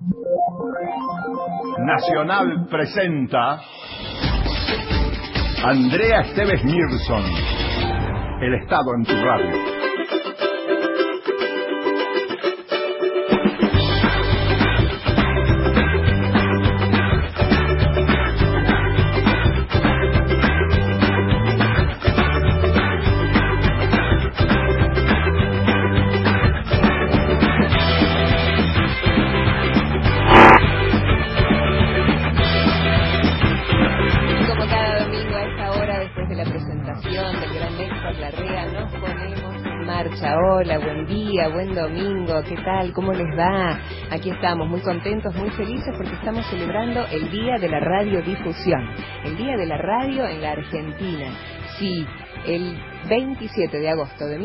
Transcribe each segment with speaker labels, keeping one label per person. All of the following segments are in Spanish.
Speaker 1: Nacional presenta Andrea Esteves Mirson, El Estado en tu radio.
Speaker 2: Hola, buen día, buen domingo, ¿qué tal? ¿Cómo les va? Aquí estamos muy contentos, muy felices porque estamos celebrando el Día de la Radiodifusión, el Día de la Radio en la Argentina. Sí, el 27 de agosto de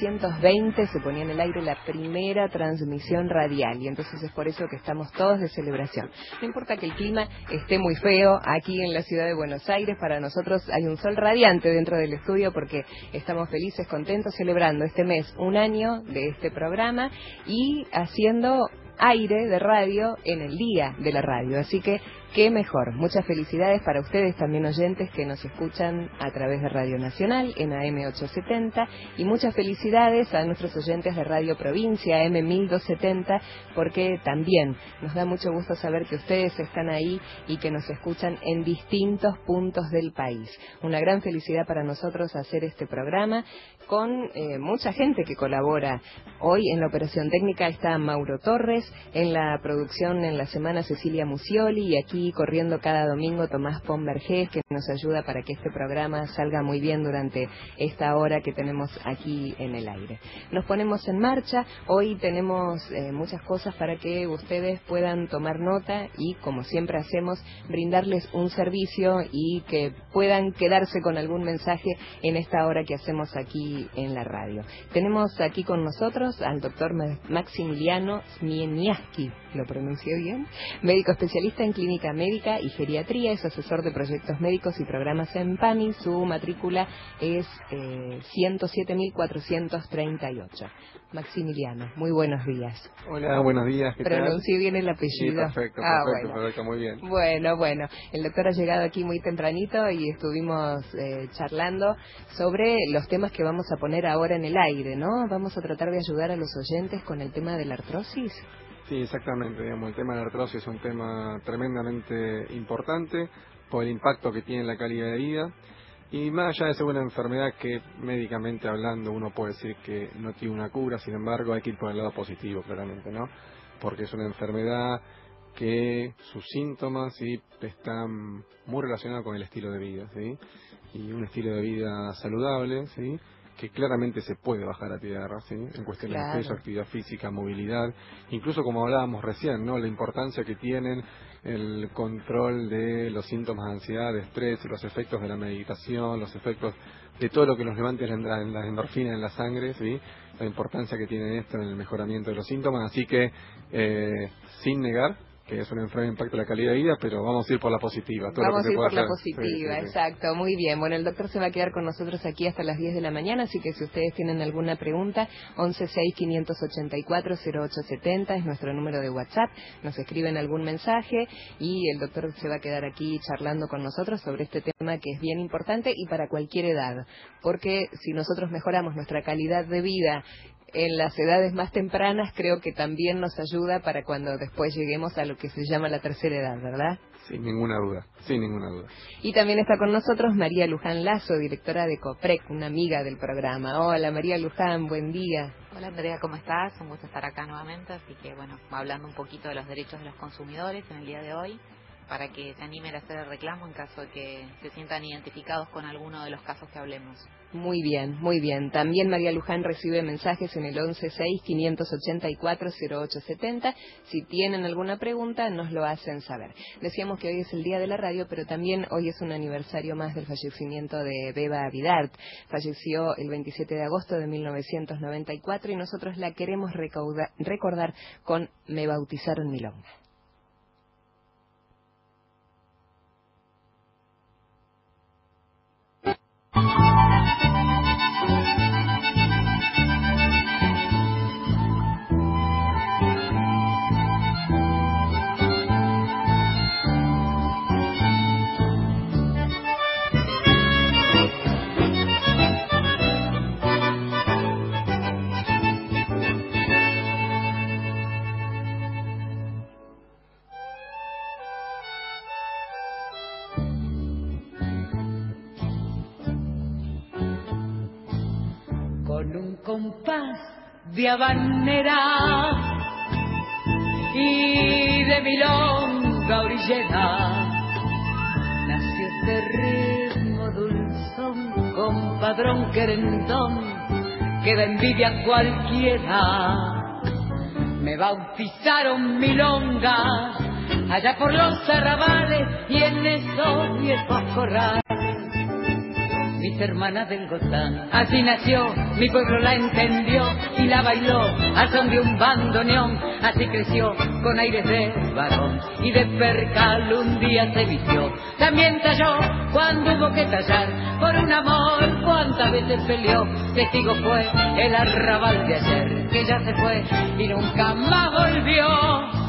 Speaker 2: 1920 se ponía en el aire la primera transmisión radial y entonces es por eso que estamos todos de celebración. No importa que el clima esté muy feo aquí en la ciudad de Buenos Aires, para nosotros hay un sol radiante dentro del estudio porque estamos felices, contentos, celebrando este mes un año de este programa y haciendo aire de radio en el Día de la Radio. Así que qué mejor. Muchas felicidades para ustedes también, oyentes que nos escuchan a través de Radio Nacional en AM870, y muchas felicidades a nuestros oyentes de Radio Provincia AM1270, porque también nos da mucho gusto saber que ustedes están ahí y que nos escuchan en distintos puntos del país. Una gran felicidad para nosotros hacer este programa con mucha gente que colabora. Hoy en la operación técnica está Mauro Torres, en la producción en la semana Cecilia Musioli, y aquí corriendo cada domingo Tomás Pombergés, que nos ayuda para que este programa salga muy bien durante esta hora que tenemos aquí en el aire. Nos ponemos en marcha. Hoy tenemos muchas cosas para que ustedes puedan tomar nota y, como siempre hacemos, brindarles un servicio y que puedan quedarse con algún mensaje en esta hora que hacemos aquí en la radio. Tenemos aquí con nosotros al doctor Maximiliano Smieniawski, ¿lo pronuncié bien? Médico especialista en clínica médica y geriatría, es asesor de proyectos médicos y programas en PAMI. Su matrícula es 107.438. Maximiliano, muy buenos días.
Speaker 3: Hola, buenos días. ¿Qué tal?
Speaker 2: ¿Pronuncié bien el apellido?
Speaker 3: Sí, perfecto, perfecto, muy bien.
Speaker 2: Bueno, el doctor ha llegado aquí muy tempranito y estuvimos charlando sobre los temas que vamos a poner ahora en el aire, ¿no? Vamos a tratar de ayudar a los oyentes con el tema de la artrosis.
Speaker 3: Sí, exactamente, digamos, el tema de la artrosis es un tema tremendamente importante por el impacto que tiene en la calidad de vida. Y más allá de ser una enfermedad que médicamente hablando uno puede decir que no tiene una cura, sin embargo hay que ir por el lado positivo, claramente, ¿no? Porque es una enfermedad que sus síntomas, ¿sí?, están muy relacionados con el estilo de vida, ¿sí? Y un estilo de vida saludable, ¿sí?, que claramente se puede bajar a tierra, ¿sí?, en cuestiones de peso, actividad física, movilidad, incluso como hablábamos recién, ¿no?, la importancia que tienen el control de los síntomas de ansiedad, de estrés, los efectos de la meditación, los efectos de todo lo que nos levante las endorfinas en la sangre, ¿sí?, la importancia que tiene esto en el mejoramiento de los síntomas. Así que, sin negar que es una enfermedad que impacta la calidad de vida, pero vamos a ir por la positiva.
Speaker 2: Vamos a ir por la positiva, sí. Exacto, muy bien. Bueno, el doctor se va a quedar con nosotros aquí hasta las 10 de la mañana, así que si ustedes tienen alguna pregunta, 1165840870 es nuestro número de WhatsApp, nos escriben algún mensaje y el doctor se va a quedar aquí charlando con nosotros sobre este tema que es bien importante y para cualquier edad, porque si nosotros mejoramos nuestra calidad de vida en las edades más tempranas, creo que también nos ayuda para cuando después lleguemos a lo que se llama la tercera edad, ¿verdad?
Speaker 3: Sin ninguna duda, sin ninguna duda.
Speaker 2: Y también está con nosotros María Luján Lazo, directora de COPREC, una amiga del programa. Hola María Luján, buen día.
Speaker 4: Hola Andrea, ¿cómo estás? Un gusto estar acá nuevamente, así que bueno, hablando un poquito de los derechos de los consumidores en el día de hoy, para que se animen a hacer el reclamo en caso de que se sientan identificados con alguno de los casos que hablemos.
Speaker 2: Muy bien, muy bien. También María Luján recibe mensajes en el 1165840870. Si tienen alguna pregunta, nos lo hacen saber. Decíamos que hoy es el Día de la Radio, pero también hoy es un aniversario más del fallecimiento de Beba Vidart. Falleció el 27 de agosto de 1994 y nosotros la queremos recordar con Me bautizaron milonga.
Speaker 5: compás de habanera y de milonga orillera nació este ritmo dulzón, compadrón querendón que da envidia a cualquiera. Me bautizaron milonga allá por los arrabales y en esos viejos corrales. Mis hermanas del Gotán, así nació, mi pueblo la entendió y la bailó al son de un bandoneón. Así creció con aires de varón y de percal un día se vistió. También talló cuando hubo que tallar por un amor, cuántas veces peleó. Testigo fue el arrabal de ayer que ya se fue y nunca más volvió.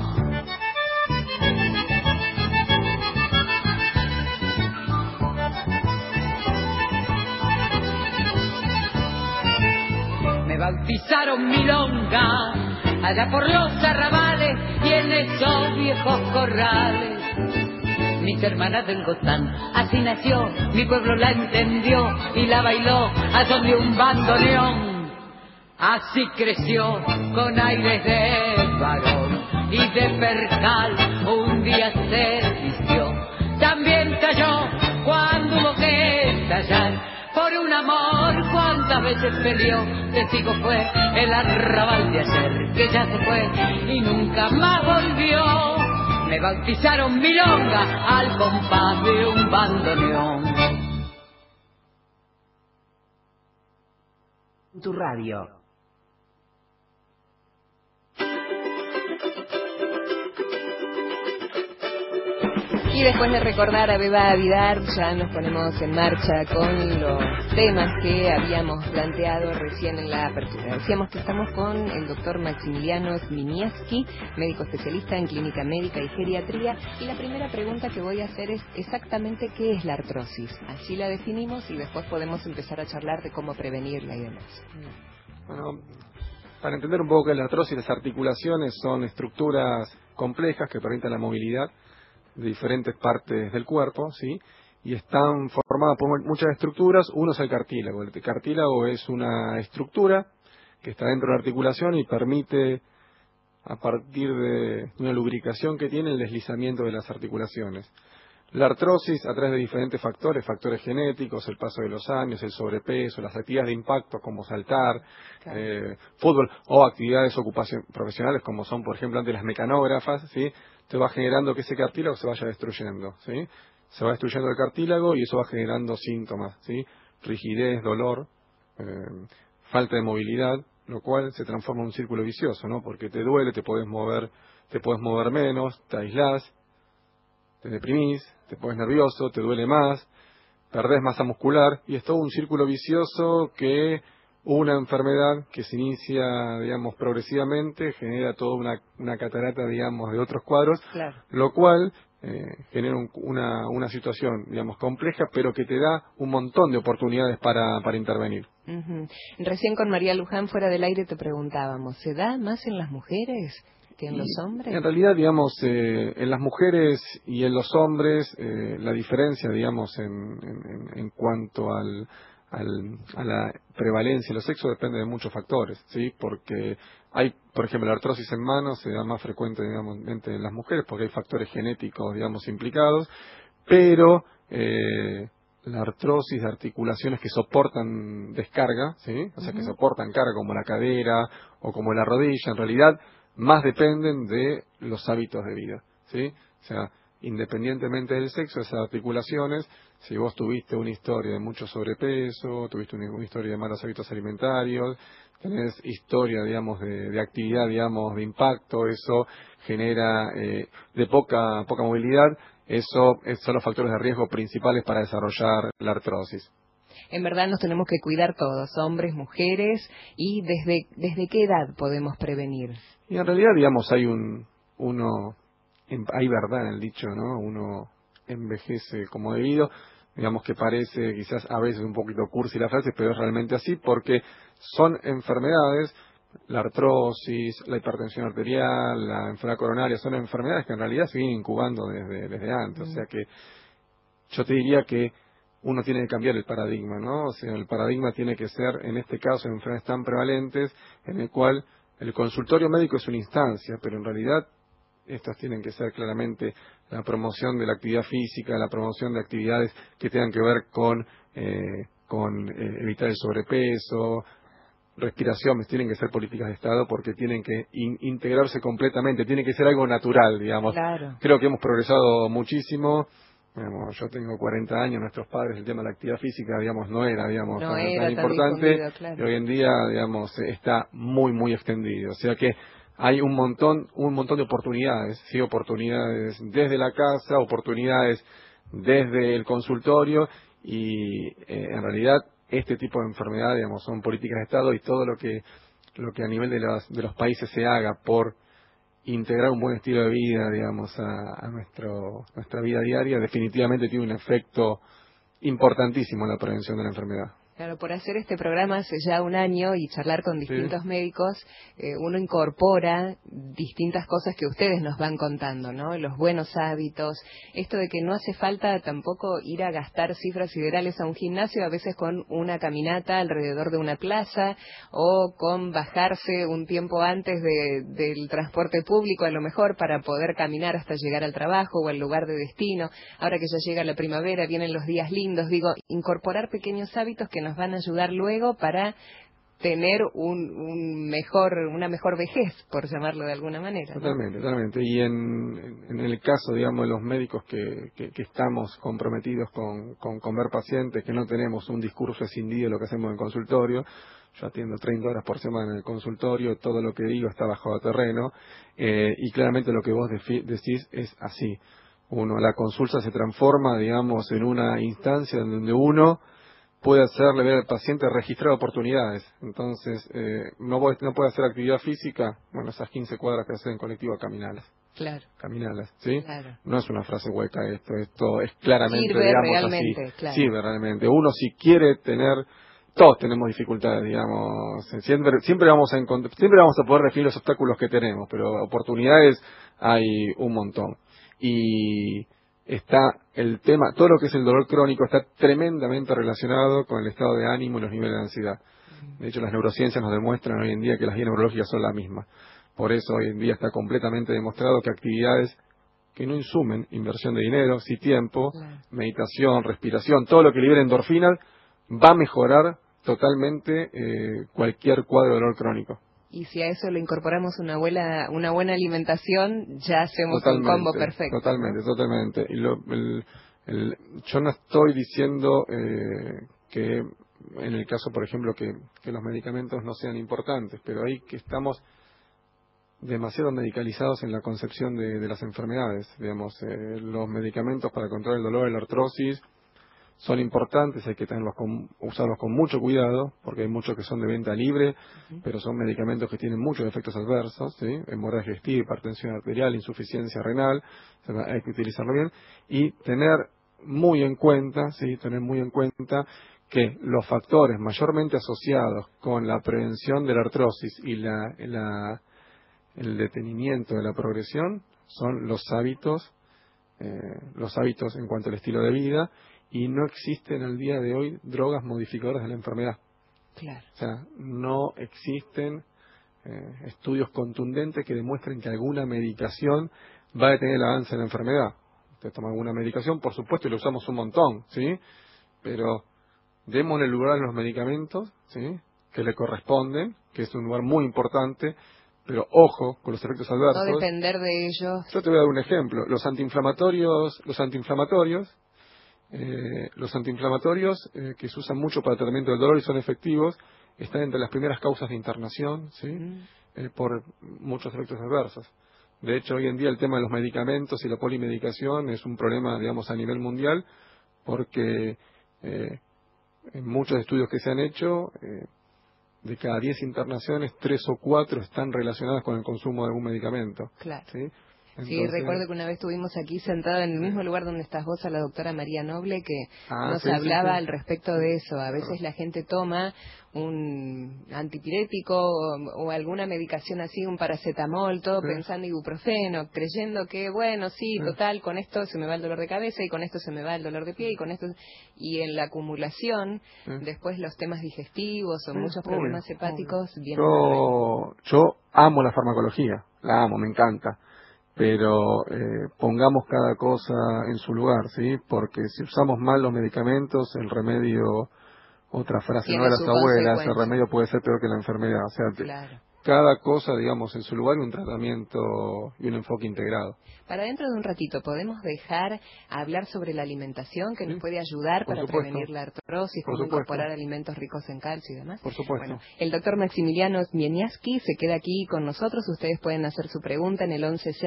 Speaker 5: Bautizaron milonga allá por los arrabales y en esos viejos corrales. Mis hermanas del Gotán, así nació, mi pueblo la entendió y la bailó a son de un bandoneón. Así creció con aires de varón y de percal un día se vistió. También talló cuando hubo que tallar por un amor, cuántas veces peleó. Testigo fue el arrabal de ayer que ya se fue y nunca más volvió. Me bautizaron milonga al compás de un bandoneón.
Speaker 2: Tu radio. Y después de recordar a Beba Vidar, ya nos ponemos en marcha con los temas que habíamos planteado recién en la apertura. Decíamos que estamos con el doctor Maximiliano Zmieniewski, médico especialista en clínica médica y geriatría, y la primera pregunta que voy a hacer es exactamente qué es la artrosis. Así la definimos y después podemos empezar a charlar de cómo prevenirla y demás.
Speaker 3: Bueno, para entender un poco qué es la artrosis, las articulaciones son estructuras complejas que permiten la movilidad de diferentes partes del cuerpo, ¿sí? Y están formadas por muchas estructuras. Uno es el cartílago. El cartílago es una estructura que está dentro de la articulación y permite, a partir de una lubricación que tiene, el deslizamiento de las articulaciones. La artrosis, a través de diferentes factores genéticos, el paso de los años, el sobrepeso, las actividades de impacto como saltar, claro, fútbol o actividades profesionales como son, por ejemplo, antes las mecanógrafas, ¿sí? Te va generando que ese cartílago se vaya destruyendo, ¿sí? Se va destruyendo el cartílago y eso va generando síntomas, ¿sí? Rigidez, dolor, falta de movilidad, lo cual se transforma en un círculo vicioso, ¿no? Porque te duele, te puedes mover menos, te aislás, te deprimís, te pones nervioso, te duele más, perdés masa muscular y es todo un círculo vicioso que una enfermedad que se inicia, digamos, progresivamente genera toda una catarata, digamos, de otros cuadros, claro, lo cual genera una situación, digamos, compleja, pero que te da un montón de oportunidades para intervenir.
Speaker 2: Uh-huh. Recién con María Luján fuera del aire te preguntábamos, ¿se da más en las mujeres que en los hombres?
Speaker 3: En realidad, digamos, en las mujeres y en los hombres, la diferencia, digamos, en cuanto a la prevalencia de los sexos depende de muchos factores, ¿sí? Porque hay, por ejemplo, la artrosis en manos se da más frecuente, digamos, en las mujeres porque hay factores genéticos, digamos, implicados, pero la artrosis de articulaciones que soportan descarga, ¿sí? O sea, que soportan carga como la cadera o como la rodilla, en realidad más dependen de los hábitos de vida, ¿sí? O sea, independientemente del sexo, esas articulaciones, si vos tuviste una historia de mucho sobrepeso, tuviste una historia de malos hábitos alimentarios, tenés historia, digamos, de actividad, digamos, de impacto, eso genera de poca movilidad, son los factores de riesgo principales para desarrollar la artrosis.
Speaker 2: En verdad nos tenemos que cuidar todos, hombres, mujeres, y ¿desde qué edad podemos prevenir?
Speaker 3: Y en realidad, digamos, hay verdad en el dicho, ¿no? Uno envejece como debido, digamos que parece quizás a veces un poquito cursi la frase, pero es realmente así porque son enfermedades, la artrosis, la hipertensión arterial, la enfermedad coronaria, son enfermedades que en realidad se vienen incubando desde antes, o sea que yo te diría que uno tiene que cambiar el paradigma, ¿no? O sea, el paradigma tiene que ser, en este caso, en enfermedades tan prevalentes, en el cual el consultorio médico es una instancia, pero en realidad estas tienen que ser claramente la promoción de la actividad física, la promoción de actividades que tengan que ver con evitar el sobrepeso, respiración, tienen que ser políticas de Estado porque tienen que integrarse completamente, tiene que ser algo natural, digamos.
Speaker 2: Claro.
Speaker 3: Creo que hemos progresado muchísimo. Digamos, yo tengo 40 años, nuestros padres, el tema de la actividad física, digamos, no era tan importante, claro. Y hoy en día, digamos, está muy, muy extendido. O sea que hay un montón de oportunidades, sí, oportunidades desde la casa, oportunidades desde el consultorio, y en realidad este tipo de enfermedad, digamos, son políticas de Estado, y todo lo que a nivel de los países se haga por integrar un buen estilo de vida, digamos, a nuestra vida diaria, definitivamente tiene un efecto importantísimo en la prevención de la enfermedad.
Speaker 2: Claro, por hacer este programa hace ya un año y charlar con distintos médicos, uno incorpora distintas cosas que ustedes nos van contando, ¿no? Los buenos hábitos, esto de que no hace falta tampoco ir a gastar cifras siderales a un gimnasio, a veces con una caminata alrededor de una plaza o con bajarse un tiempo antes del transporte público, a lo mejor para poder caminar hasta llegar al trabajo o al lugar de destino. Ahora que ya llega la primavera, vienen los días lindos, digo, incorporar pequeños hábitos que nos van a ayudar luego para tener una mejor vejez, por llamarlo de alguna manera, ¿no?
Speaker 3: Totalmente. Y en el caso, digamos, de los médicos que estamos comprometidos con ver pacientes, que no tenemos un discurso escindido de lo que hacemos en el consultorio. Yo atiendo 30 horas por semana en el consultorio, todo lo que digo está bajo terreno, y claramente lo que vos decís es así. La consulta se transforma, digamos, en una instancia en donde uno puede hacerle ver al paciente registrar oportunidades. Entonces, no puede hacer actividad física, bueno, esas 15 cuadras que hacer en colectivo, caminalas.
Speaker 2: Claro.
Speaker 3: Caminalas, ¿sí?
Speaker 2: Claro.
Speaker 3: No es una frase hueca esto es claramente,
Speaker 2: sirve,
Speaker 3: digamos,
Speaker 2: realmente,
Speaker 3: así.
Speaker 2: claro.
Speaker 3: Sirve realmente. Uno si quiere todos tenemos dificultades, digamos, siempre vamos a poder definir los obstáculos que tenemos, pero oportunidades hay un montón. Y está el tema, todo lo que es el dolor crónico está tremendamente relacionado con el estado de ánimo y los niveles de ansiedad. De hecho, las neurociencias nos demuestran hoy en día que las vías neurológicas son las mismas. Por eso hoy en día está completamente demostrado que actividades que no insumen inversión de dinero, sí tiempo, meditación, respiración, todo lo que libere endorfinas, va a mejorar totalmente cualquier cuadro de dolor crónico.
Speaker 2: Y si a eso le incorporamos una buena alimentación, ya hacemos un combo perfecto.
Speaker 3: Totalmente. Y yo no estoy diciendo que en el caso, por ejemplo, que los medicamentos no sean importantes, pero ahí que estamos demasiado medicalizados en la concepción de las enfermedades. Digamos, los medicamentos para controlar el dolor y la artrosis son importantes, hay que usarlos con mucho cuidado, porque hay muchos que son de venta libre, pero son medicamentos que tienen muchos efectos adversos, ¿sí? Hemorragia digestiva, hipertensión arterial, insuficiencia renal, hay que utilizarlo bien, y tener muy en cuenta que los factores mayormente asociados con la prevención de la artrosis y el detenimiento de la progresión son los hábitos en cuanto al estilo de vida, y no existen al día de hoy drogas modificadoras de la enfermedad.
Speaker 2: Claro.
Speaker 3: O sea, no existen estudios contundentes que demuestren que alguna medicación va a detener el avance de la enfermedad. Usted toma alguna medicación, por supuesto, y lo usamos un montón, ¿sí? Pero démosle lugar a los medicamentos, ¿sí?, que le corresponden, que es un lugar muy importante, pero ojo con los efectos adversos.
Speaker 2: No depender de ellos.
Speaker 3: Yo te voy a dar un ejemplo. Los antiinflamatorios que se usan mucho para el tratamiento del dolor y son efectivos, están entre las primeras causas de internación, ¿sí? Por muchos efectos adversos. De hecho, hoy en día el tema de los medicamentos y la polimedicación es un problema, digamos, a nivel mundial, porque en muchos estudios que se han hecho, de cada 10 internaciones, 3 o 4 están relacionadas con el consumo de algún medicamento.
Speaker 2: Claro.
Speaker 3: ¿Sí?
Speaker 2: Sí, recuerdo que una vez estuvimos aquí sentados en el mismo lugar donde estás vos, a la doctora María Noble, que nos hablaba al respecto de eso. A veces la gente toma un antipirético o alguna medicación así, un paracetamol, todo pensando ibuprofeno, creyendo que, bueno, sí, total, con esto se me va el dolor de cabeza y con esto se me va el dolor de pie y con esto... Y en la acumulación, después los temas digestivos o muchos problemas hepáticos vienen.
Speaker 3: Yo amo la farmacología, la amo, me encanta. Pero pongamos cada cosa en su lugar, ¿sí? Porque si usamos mal los medicamentos, el remedio, otra frase, ¿no?, de las abuelas, el remedio puede ser peor que la enfermedad. O sea, cada cosa, digamos, en su lugar, y un tratamiento y un enfoque integrado.
Speaker 2: Para dentro de un ratito, ¿podemos dejar hablar sobre la alimentación que nos puede ayudar para prevenir la artrosis, cómo incorporar alimentos ricos en calcio y demás?
Speaker 3: Por supuesto.
Speaker 2: Bueno, el doctor Maximiliano Mieniaski se queda aquí con nosotros. Ustedes pueden hacer su pregunta en el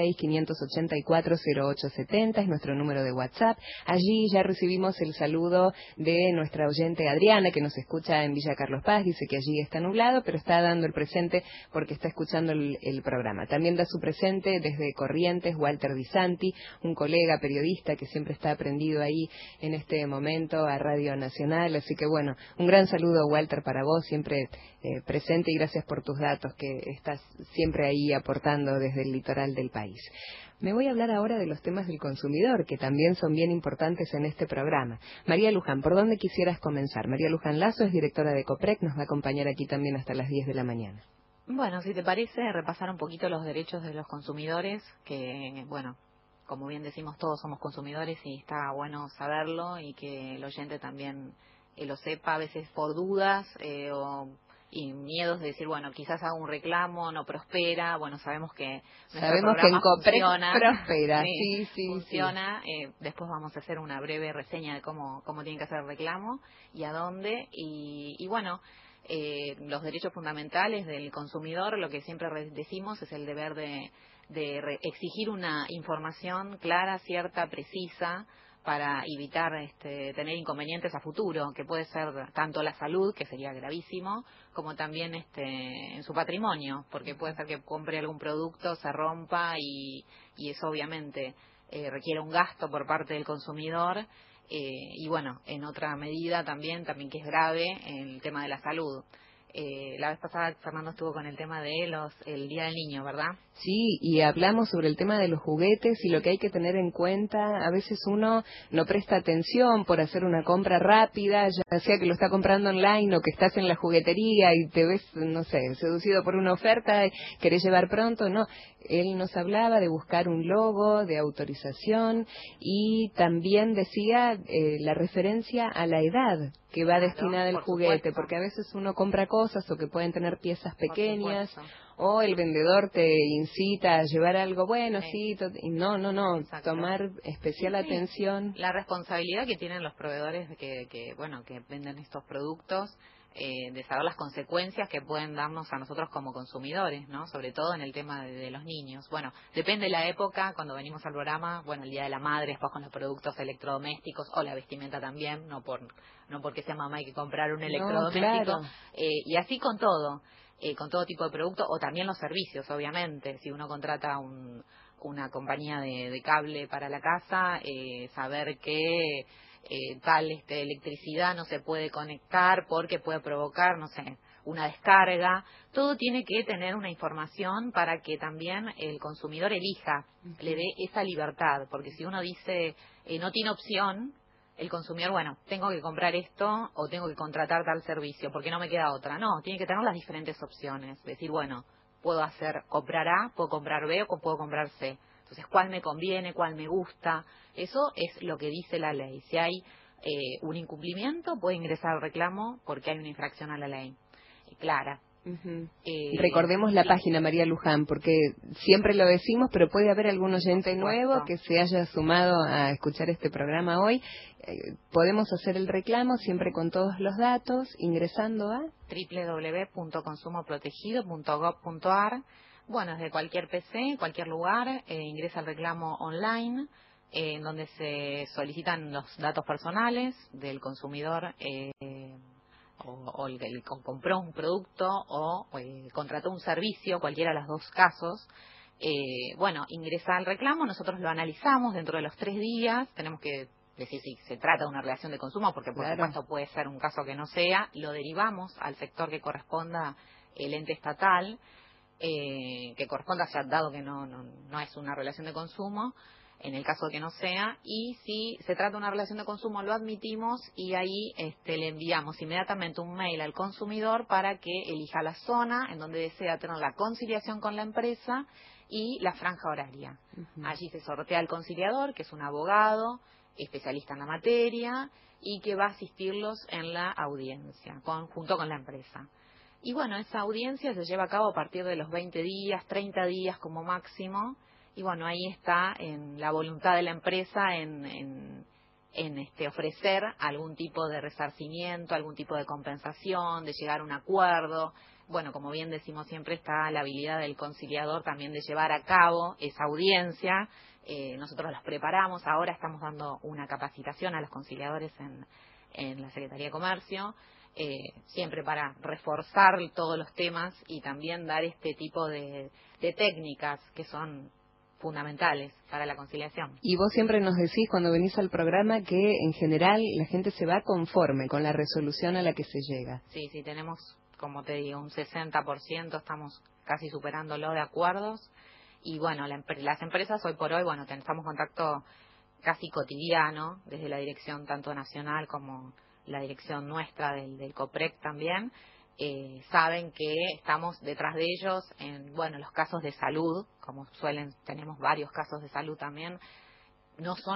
Speaker 2: 116-584-0870, es nuestro número de WhatsApp. Allí ya recibimos el saludo de nuestra oyente Adriana, que nos escucha en Villa Carlos Paz. Dice que allí está nublado, pero está dando el presente porque está escuchando el programa. También da su presente desde Corrientes, Walter Di Santi, un colega periodista que siempre está prendido ahí en este momento a Radio Nacional. Así que bueno, un gran saludo, Walter, para vos, siempre presente, y gracias por tus datos que estás siempre ahí aportando desde el litoral del país. Me voy a hablar ahora de los temas del consumidor, que también son bien importantes en este programa. María Luján, ¿por dónde quisieras comenzar? María Luján Lazo es directora de COPREC, nos va a acompañar aquí también hasta las 10 de la mañana.
Speaker 4: Bueno, si te parece, repasar un poquito los derechos de los consumidores, que, bueno, como bien decimos, todos somos consumidores y está bueno saberlo, y que el oyente también lo sepa, a veces por dudas y miedos de decir, bueno, quizás hago un reclamo, no prospera. Bueno, sabemos que
Speaker 2: en COPREC prospera.
Speaker 4: Funciona. Después vamos a hacer una breve reseña de cómo tiene que hacer el reclamo y a dónde. Y bueno, los derechos fundamentales del consumidor, lo que siempre decimos, es el deber de exigir una información clara, cierta, precisa, para evitar tener inconvenientes a futuro, que puede ser tanto la salud, que sería gravísimo, como también en su patrimonio, porque puede ser que compre algún producto, se rompa y eso obviamente requiere un gasto por parte del consumidor. Y bueno, en otra medida también que es grave, en el tema de la salud. La vez pasada Fernando estuvo con el tema de el Día del Niño, ¿verdad?
Speaker 2: Sí, y hablamos sobre el tema de los juguetes y lo que hay que tener en cuenta. A veces uno no presta atención por hacer una compra rápida, ya sea que lo está comprando online o que estás en la juguetería y te ves, no sé, seducido por una oferta y querés llevar pronto. No, él nos hablaba de buscar un logo, de autorización, y también decía la referencia a la edad que va destinada el juguete, porque a veces uno compra cosas o que pueden tener piezas pequeñas, o el vendedor te incita a llevar algo, bueno, sí, y no, tomar especial atención.
Speaker 4: La responsabilidad que tienen los proveedores que venden estos productos, de saber las consecuencias que pueden darnos a nosotros como consumidores, ¿no? Sobre todo en el tema de los niños. Bueno, depende de la época. Cuando venimos al programa, bueno, el Día de la Madre, después con los productos electrodomésticos, o la vestimenta también, no porque sea mamá hay que comprar un electrodoméstico.
Speaker 2: Claro.
Speaker 4: Y así con todo tipo de producto, o también los servicios, obviamente. Si uno contrata una compañía de cable para la casa, saber que tal electricidad no se puede conectar porque puede provocar, no sé, una descarga. Todo tiene que tener una información para que también el consumidor elija, le dé esa libertad, porque si uno dice no tiene opción, el consumidor, bueno, tengo que comprar esto o tengo que contratar tal servicio porque no me queda otra. No, tiene que tener las diferentes opciones. Decir, bueno, puedo comprar A, puedo comprar B o puedo comprar C. Entonces, ¿cuál me conviene? ¿Cuál me gusta? Eso es lo que dice la ley. Si hay un incumplimiento, puede ingresar el reclamo porque hay una infracción a la ley. Clara.
Speaker 2: Recordemos la página, María Luján, porque siempre lo decimos, pero puede haber algún oyente nuevo que se haya sumado a escuchar este programa hoy. Podemos hacer el reclamo siempre con todos los datos ingresando a
Speaker 4: www.consumoprotegido.gov.ar. Bueno, desde cualquier PC, cualquier lugar, ingresa el reclamo online, en donde se solicitan los datos personales del consumidor, o el que compró un producto o contrató un servicio, cualquiera de los dos casos. bueno, ingresa al reclamo, nosotros lo analizamos dentro de los 3 días, tenemos que decir si se trata de una relación de consumo, porque por supuesto puede ser un caso que no sea, lo derivamos al sector que corresponda, el ente estatal, que corresponda, ya dado que no es una relación de consumo, en el caso de que no sea, y si se trata de una relación de consumo lo admitimos y ahí le enviamos inmediatamente un mail al consumidor para que elija la zona en donde desea tener la conciliación con la empresa y la franja horaria. Allí se sortea el conciliador, que es un abogado especialista en la materia y que va a asistirlos en la audiencia junto con la empresa. Y bueno, esa audiencia se lleva a cabo a partir de los 20 días, 30 días como máximo. Y bueno, ahí está en la voluntad de la empresa en ofrecer algún tipo de resarcimiento, algún tipo de compensación, de llegar a un acuerdo. Bueno, como bien decimos siempre, está la habilidad del conciliador también de llevar a cabo esa audiencia. Nosotros las preparamos, ahora estamos dando una capacitación a los conciliadores en la Secretaría de Comercio, siempre para reforzar todos los temas y también dar este tipo de técnicas que son fundamentales para la conciliación.
Speaker 2: Y vos siempre nos decís cuando venís al programa que en general la gente se va conforme con la resolución a la que se llega.
Speaker 4: Sí, tenemos, como te digo, un 60%, estamos casi superándolo de acuerdos. Y bueno, las empresas hoy por hoy, bueno, estamos en contacto casi cotidiano desde la dirección tanto nacional como la dirección nuestra del COPREC también. Saben que estamos detrás de ellos en, bueno, los casos de salud, como tenemos varios casos de salud también, no son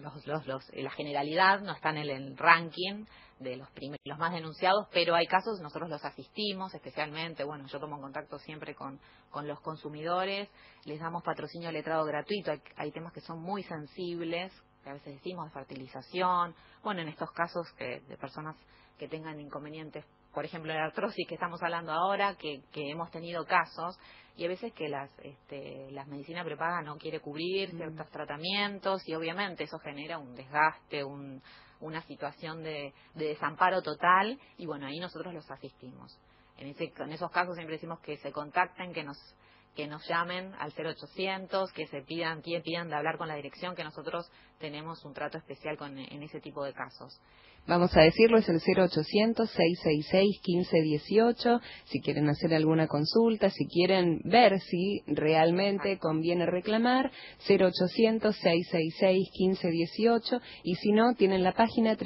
Speaker 4: la generalidad, no están en el ranking de los más denunciados, pero hay casos, nosotros los asistimos especialmente, bueno, yo tomo contacto siempre con los consumidores, les damos patrocinio letrado gratuito, hay temas que son muy sensibles, que a veces decimos de fertilización, bueno, en estos casos de personas que tengan inconvenientes, por ejemplo, la artrosis que estamos hablando ahora, que hemos tenido casos, y a veces que las medicinas prepagas no quiere cubrir ciertos tratamientos, y obviamente eso genera un desgaste, una situación de desamparo total, y bueno, ahí nosotros los asistimos. En esos casos siempre decimos que se contacten, que nos llamen al 0800, que pidan de hablar con la dirección, que nosotros tenemos un trato especial en ese tipo de casos.
Speaker 2: Vamos a decirlo, es el 0800-666-1518, si quieren hacer alguna consulta, si quieren ver si realmente conviene reclamar, 0800-666-1518, y si no, tienen la página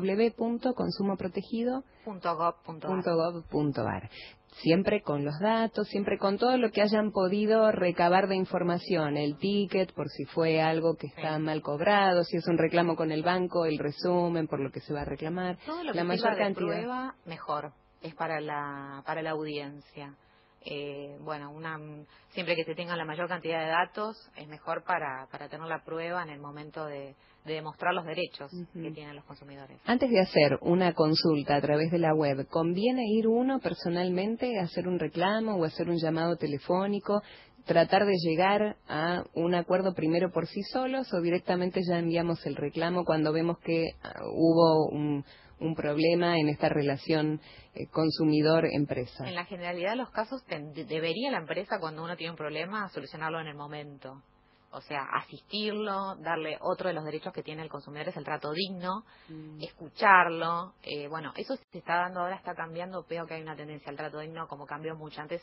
Speaker 2: www.consumoprotegido.gov.ar. Siempre con los datos, siempre con todo lo que hayan podido recabar de información, el ticket, por si fue algo que está mal cobrado, si es un reclamo con el banco, el resumen, por lo que se va a reclamar.
Speaker 4: Todo lo que
Speaker 2: la mayor cantidad
Speaker 4: de prueba, mejor, es para la audiencia. Bueno, siempre que se tenga la mayor cantidad de datos, es mejor para tener la prueba en el momento de demostrar los derechos que tienen los consumidores.
Speaker 2: Antes de hacer una consulta a través de la web, ¿conviene ir uno personalmente a hacer un reclamo o hacer un llamado telefónico, tratar de llegar a un acuerdo primero por sí solos, o directamente ya enviamos el reclamo cuando vemos que hubo un problema en esta relación consumidor-empresa?
Speaker 4: En la generalidad de los casos debería la empresa, cuando uno tiene un problema, solucionarlo en el momento. O sea, asistirlo, darle otro de los derechos que tiene el consumidor, es el trato digno, escucharlo. Bueno, eso se está dando ahora, está cambiando, veo que hay una tendencia al trato digno, como cambió mucho. Antes,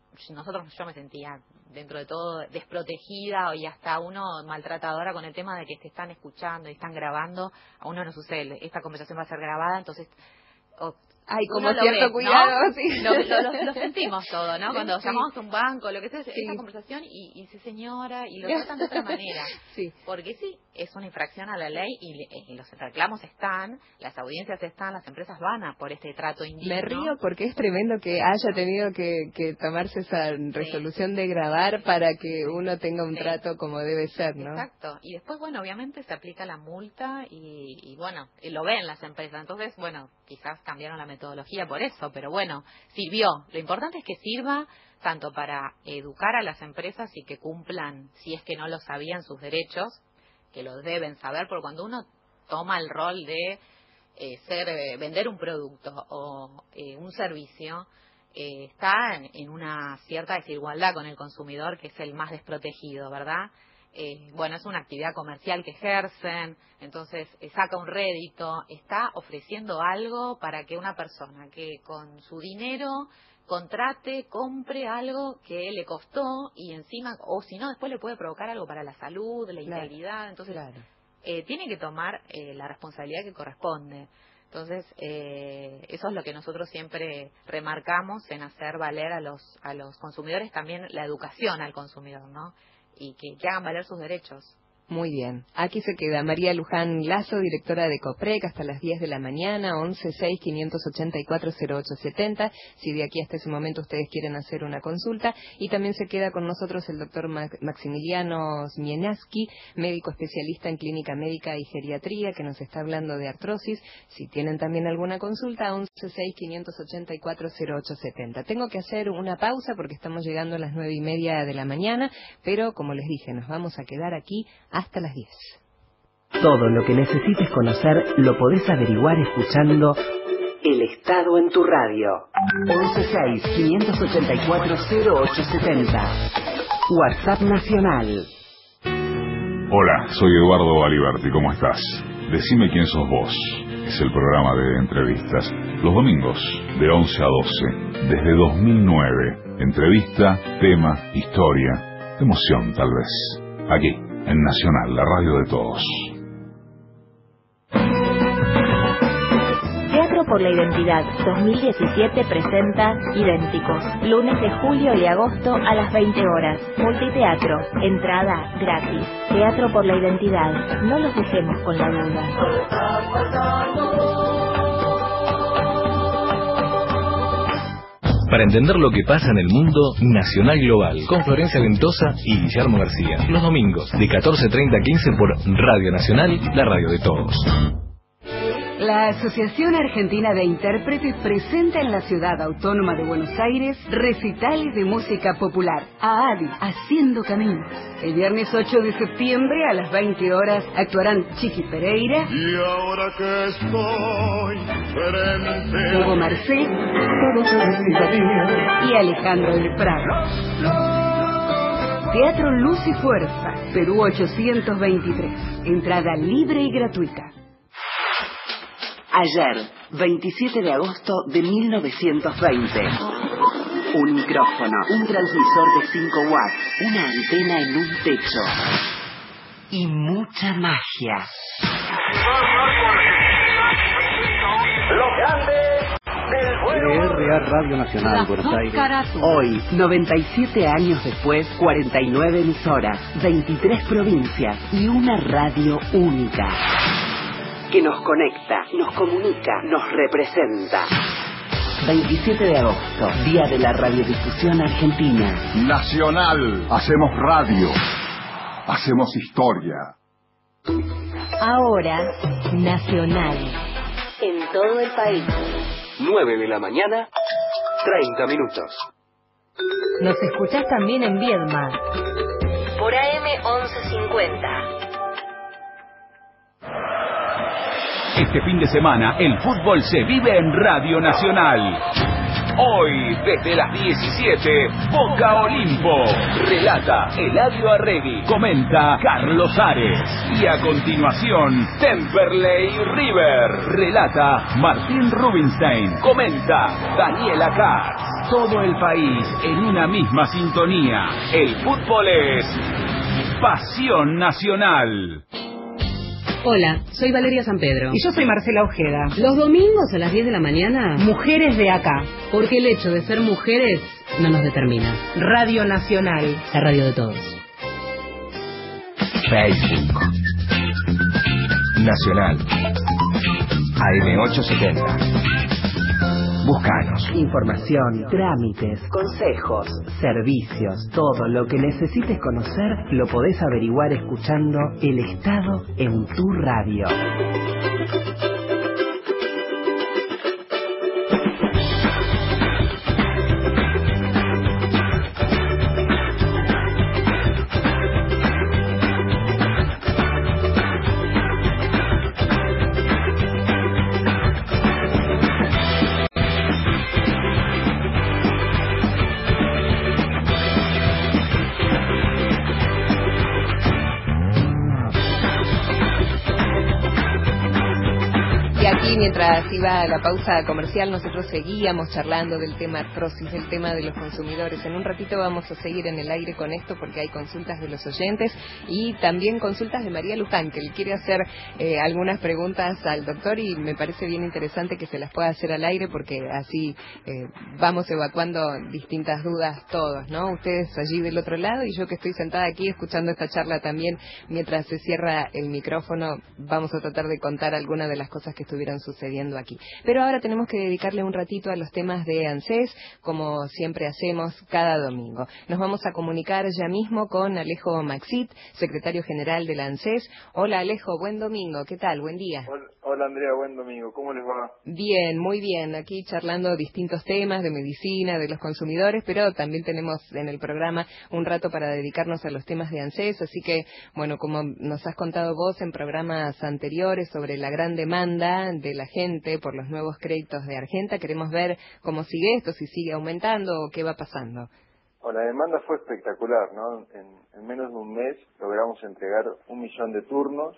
Speaker 4: yo me sentía, dentro de todo, desprotegida y hasta uno maltratadora con el tema de que te están escuchando y están grabando. A uno no sucede, esta conversación va a ser grabada, entonces...
Speaker 2: Hay como cierto cuidado, ¿no?
Speaker 4: Sí. Lo sentimos todo, ¿no? Cuando llamamos a un banco, lo que sea, esta conversación y dice señora, y lo tratan de otra manera.
Speaker 2: Sí.
Speaker 4: Porque sí, es una infracción a la ley y los reclamos están, las audiencias están, las empresas van a por este trato indigno.
Speaker 2: Me río porque es tremendo que haya tenido que tomarse esa resolución de grabar para que uno tenga un trato como debe ser, ¿no?
Speaker 4: Exacto. Y después, bueno, obviamente se aplica la multa y bueno, lo ven las empresas. Entonces, bueno, quizás cambiaron la metodología por eso, pero bueno, sirvió. Lo importante es que sirva tanto para educar a las empresas y que cumplan, si es que no lo sabían, sus derechos, que lo deben saber, porque cuando uno toma el rol de vender un producto o un servicio, está en una cierta desigualdad con el consumidor, que es el más desprotegido, ¿verdad? Bueno, es una actividad comercial que ejercen, entonces saca un rédito, está ofreciendo algo para que una persona que con su dinero contrate, compre algo que le costó y encima, o si no, después le puede provocar algo para la salud, la integridad, entonces tiene que tomar la responsabilidad que corresponde. Entonces, eso es lo que nosotros siempre remarcamos en hacer valer a los consumidores, también la educación al consumidor, ¿no? Y que hagan valer sus derechos.
Speaker 2: Muy bien. Aquí se queda María Luján Lazo, directora de COPREC, hasta las 10 de la mañana, 1165840870, si de aquí hasta ese momento ustedes quieren hacer una consulta. Y también se queda con nosotros el doctor Maximiliano Zmienaski, médico especialista en clínica médica y geriatría, que nos está hablando de artrosis. Si tienen también alguna consulta, 1165840870. Tengo que hacer una pausa porque estamos llegando a las 9:30 de la mañana, pero como les dije, nos vamos a quedar aquí hasta las 10.
Speaker 6: Todo lo que necesites conocer lo podés averiguar escuchando El Estado en tu radio. 116-584-0870. WhatsApp nacional.
Speaker 7: Hola, soy Eduardo Aliberti, ¿cómo estás? Decime quién sos vos. Es el programa de entrevistas. Los domingos, de 11 a 12, desde 2009. Entrevista, tema, historia, emoción tal vez. Aquí, en Nacional, la radio de todos.
Speaker 8: Teatro por la Identidad 2017 presenta Idénticos, lunes de julio y agosto a las 20 horas. Multiteatro, entrada gratis. Teatro por la Identidad, no los dejemos con la duda.
Speaker 9: Para entender lo que pasa en el mundo nacional global, con Florencia Ventosa y Guillermo García. Los domingos, de 14:30 a 15 por Radio Nacional, la radio de todos.
Speaker 10: La Asociación Argentina de Intérpretes presenta en la Ciudad Autónoma de Buenos Aires recitales de música popular. AADI, Haciendo Caminos. El viernes 8 de septiembre a las 20 horas actuarán Chiqui Pereira,
Speaker 11: y ahora que estoy frente
Speaker 10: Hugo Marcé y Alejandro del Prado. Teatro Luz y Fuerza, Perú 823. Entrada libre y gratuita.
Speaker 6: Ayer, 27 de agosto de 1920. Un micrófono, un transmisor de 5 watts, una antena en un techo. Y mucha magia.
Speaker 11: los grandes del vuelo.
Speaker 12: RA Radio Nacional, Buenos Aires.
Speaker 6: Hoy, 97 años después, 49 emisoras, 23 provincias y una radio única. Que nos conecta, nos comunica, nos representa. 27 de agosto, Día de la Radiodifusión Argentina.
Speaker 1: Nacional, hacemos radio, hacemos historia.
Speaker 8: Ahora, Nacional, en todo el país.
Speaker 6: 9 de la mañana, 30 minutos.
Speaker 8: Nos escuchás también en Viedma, por AM 1150.
Speaker 13: Este fin de semana, el fútbol se vive en Radio Nacional. Hoy, desde las 17, Boca Olimpo. Relata Eladio Arregui. Comenta Carlos Ares. Y a continuación, Temperley River. Relata Martín Rubinstein. Comenta Daniela Katz. Todo el país en una misma sintonía. El fútbol es Pasión Nacional.
Speaker 14: Hola, soy Valeria San Pedro.
Speaker 15: Y yo soy Marcela Ojeda.
Speaker 14: Los domingos a las 10 de la mañana,
Speaker 15: Mujeres de Acá.
Speaker 14: Porque el hecho de ser mujeres no nos determina.
Speaker 15: Radio Nacional,
Speaker 14: la radio de todos.
Speaker 16: Facebook Nacional AM870. Búscanos.
Speaker 6: Información, trámites, consejos, servicios, todo lo que necesites conocer lo podés averiguar escuchando El Estado en tu radio.
Speaker 2: Aquí, mientras iba a la pausa comercial, nosotros seguíamos charlando del tema artrosis, del tema de los consumidores. En un ratito vamos a seguir en el aire con esto porque hay consultas de los oyentes y también consultas de María Luján, que le quiere hacer algunas preguntas al doctor y me parece bien interesante que se las pueda hacer al aire porque así vamos evacuando distintas dudas todos, ¿no? Ustedes allí del otro lado y yo que estoy sentada aquí escuchando esta charla también, mientras se cierra el micrófono, vamos a tratar de contar algunas de las cosas que estuvieron sucediendo aquí. Pero ahora tenemos que dedicarle un ratito a los temas de ANSES, como siempre hacemos cada domingo. Nos vamos a comunicar ya mismo con Alejo Maxit, secretario general de la ANSES. Hola Alejo, buen domingo, ¿qué tal? Buen día.
Speaker 17: Hola Andrea, buen domingo, ¿cómo les va?
Speaker 2: Bien, muy bien, aquí charlando distintos temas de medicina, de los consumidores, pero también tenemos en el programa un rato para dedicarnos a los temas de ANSES, así que, bueno, como nos has contado vos en programas anteriores sobre la gran demanda de la gente por los nuevos créditos de Argenta, queremos ver cómo sigue esto, si sigue aumentando o qué va pasando.
Speaker 17: Bueno, la demanda fue espectacular, ¿no? En menos de un mes logramos entregar 1 millón de turnos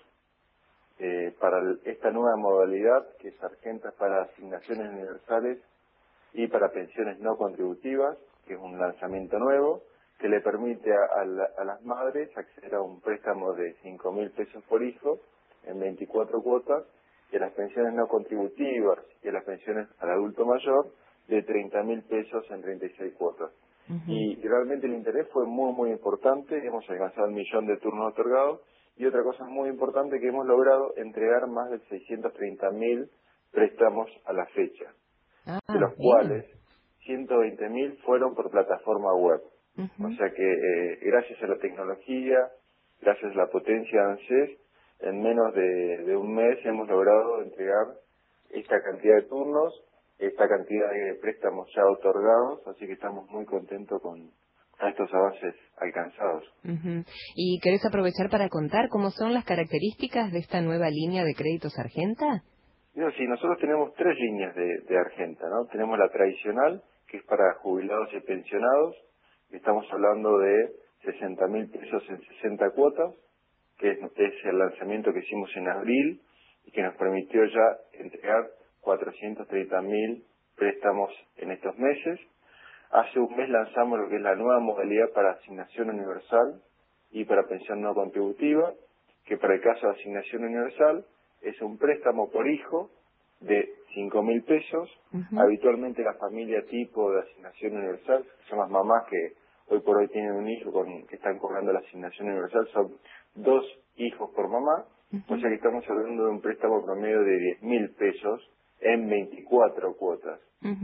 Speaker 17: para esta nueva modalidad, que es Argenta para asignaciones universales y para pensiones no contributivas, que es un lanzamiento nuevo, que le permite a las madres acceder a un préstamo de 5.000 pesos por hijo en 24 cuotas, y a las pensiones no contributivas y a las pensiones al adulto mayor de 30.000 pesos en 36 cuotas. Y realmente el interés fue muy, muy importante, hemos alcanzado 1 millón de turnos otorgados, y otra cosa muy importante que hemos logrado entregar más de 630.000 préstamos a la fecha, de los cuales 120.000 fueron por plataforma web. O sea que gracias a la tecnología, gracias a la potencia de ANSES, en menos de un mes hemos logrado entregar esta cantidad de turnos, esta cantidad de préstamos ya otorgados, así que estamos muy contentos con estos avances alcanzados.
Speaker 2: ¿Y querés aprovechar para contar cómo son las características de esta nueva línea de créditos Argenta?
Speaker 17: Sí, nosotros tenemos 3 líneas de Argenta, ¿no? Tenemos la tradicional, que es para jubilados y pensionados, estamos hablando de 60.000 pesos en 60 cuotas, que es el lanzamiento que hicimos en abril y que nos permitió ya entregar 430.000 préstamos en estos meses. Hace un mes lanzamos lo que es la nueva modalidad para asignación universal y para pensión no contributiva, que para el caso de asignación universal es un préstamo por hijo de 5.000 pesos. Habitualmente la familia tipo de asignación universal, que son las mamás que hoy por hoy tienen un hijo que están cobrando la asignación universal, son 2 hijos por mamá, o sea que estamos hablando de un préstamo promedio de 10.000 pesos en 24 cuotas.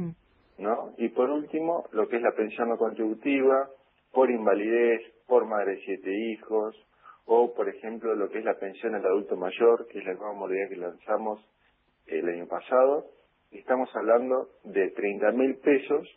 Speaker 17: ¿No? Y por último, lo que es la pensión no contributiva, por invalidez, por madre de 7 hijos, o por ejemplo lo que es la pensión al adulto mayor, que es la nueva modalidad que lanzamos el año pasado. Estamos hablando de 30.000 pesos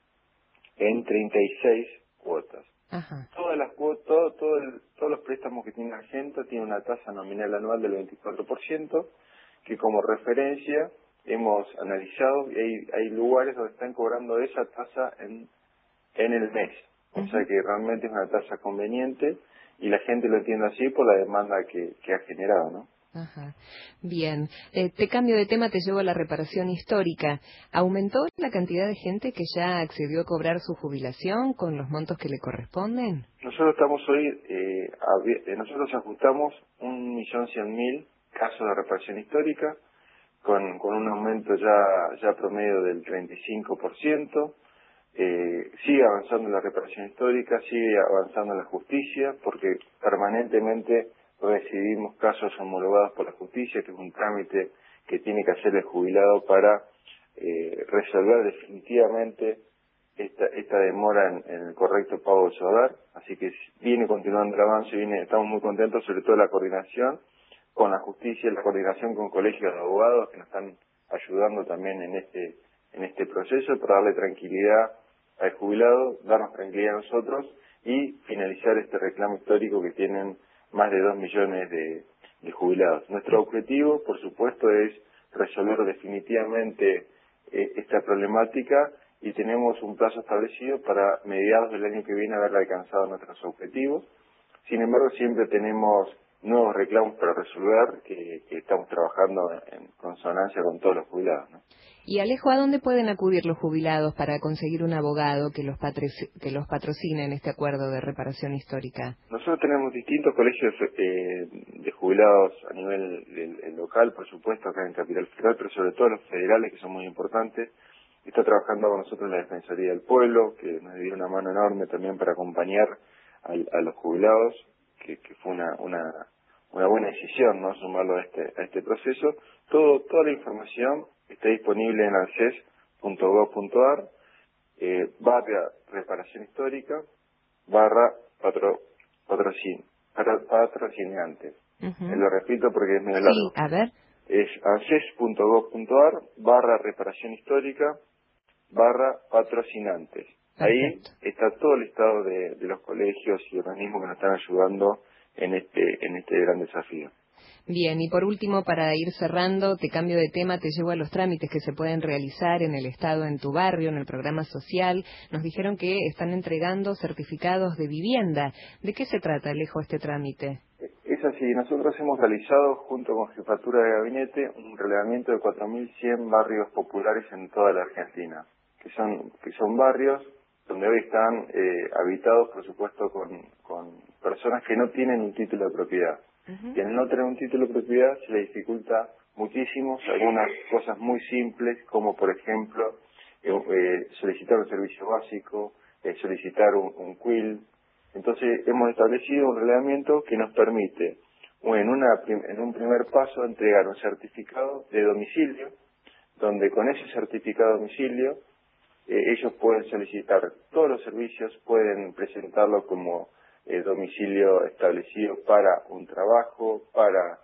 Speaker 17: en 36 cuotas. Todas las cuotas, todos los préstamos que tiene Argenta tienen una tasa nominal anual del 24%, que como referencia hemos analizado y hay lugares donde están cobrando esa tasa en el mes. O sea que realmente es una tasa conveniente y la gente lo entiende así por la demanda que ha generado, ¿no?
Speaker 2: Bien. Te cambio de tema, te llevo a la reparación histórica. ¿Aumentó la cantidad de gente que ya accedió a cobrar su jubilación con los montos que le corresponden?
Speaker 17: Nosotros estamos hoy, nosotros ajustamos 1.100.000 casos de reparación histórica, con un aumento ya promedio del 35%, sigue avanzando la reparación histórica, sigue avanzando la justicia, porque permanentemente recibimos casos homologados por la justicia, que es un trámite que tiene que hacer el jubilado para resolver definitivamente esta demora en el correcto pago de su hogar, así que viene continuando el avance, estamos muy contentos, sobre todo la coordinación con la justicia, la coordinación con colegios de abogados que nos están ayudando también en este proceso para darle tranquilidad al jubilado, darnos tranquilidad a nosotros y finalizar este reclamo histórico que tienen más de 2 millones de jubilados. Nuestro objetivo, por supuesto, es resolver definitivamente esta problemática y tenemos un plazo establecido para mediados del año que viene haber alcanzado nuestros objetivos. Sin embargo, siempre tenemos nuevos reclamos para resolver que estamos trabajando en consonancia con todos los jubilados, ¿no?
Speaker 2: Y Alejo, ¿a dónde pueden acudir los jubilados para conseguir un abogado que los patrocine en este acuerdo de reparación histórica?
Speaker 17: Nosotros tenemos distintos colegios de jubilados a nivel local, por supuesto, acá en Capital Federal, pero sobre todo los federales, que son muy importantes. Está trabajando con nosotros la Defensoría del Pueblo, que nos dio una mano enorme también para acompañar a los jubilados, que fue una buena decisión, ¿no?, sumarlo a este proceso. Toda la información está disponible en anses.gov.ar, /reparación histórica, /patrocinantes. Lo repito porque es medio largo.
Speaker 2: Sí, a ver.
Speaker 17: Es anses.gov.ar, /reparación histórica, /patrocinantes. Ahí está todo el listado de los colegios y organismos que nos están ayudando en este gran desafío.
Speaker 2: Bien, y por último, para ir cerrando, te cambio de tema, te llevo a los trámites que se pueden realizar en el Estado en tu barrio, en el programa social. Nos dijeron que están entregando certificados de vivienda. ¿De qué se trata, Alejo, este trámite?
Speaker 17: Es así, nosotros hemos realizado, junto con Jefatura de Gabinete, un relevamiento de 4.100 barrios populares en toda la Argentina, que son barrios donde hoy están habitados, por supuesto, con personas que no tienen un título de propiedad. Y al no tener un título de propiedad se le dificulta muchísimo algunas cosas muy simples, como por ejemplo solicitar un servicio básico, solicitar un CUIL. Entonces hemos establecido un reglamento que nos permite, en un primer paso, entregar un certificado de domicilio, donde con ese certificado de domicilio ellos pueden solicitar todos los servicios, pueden presentarlo como domicilio establecido para un trabajo, para,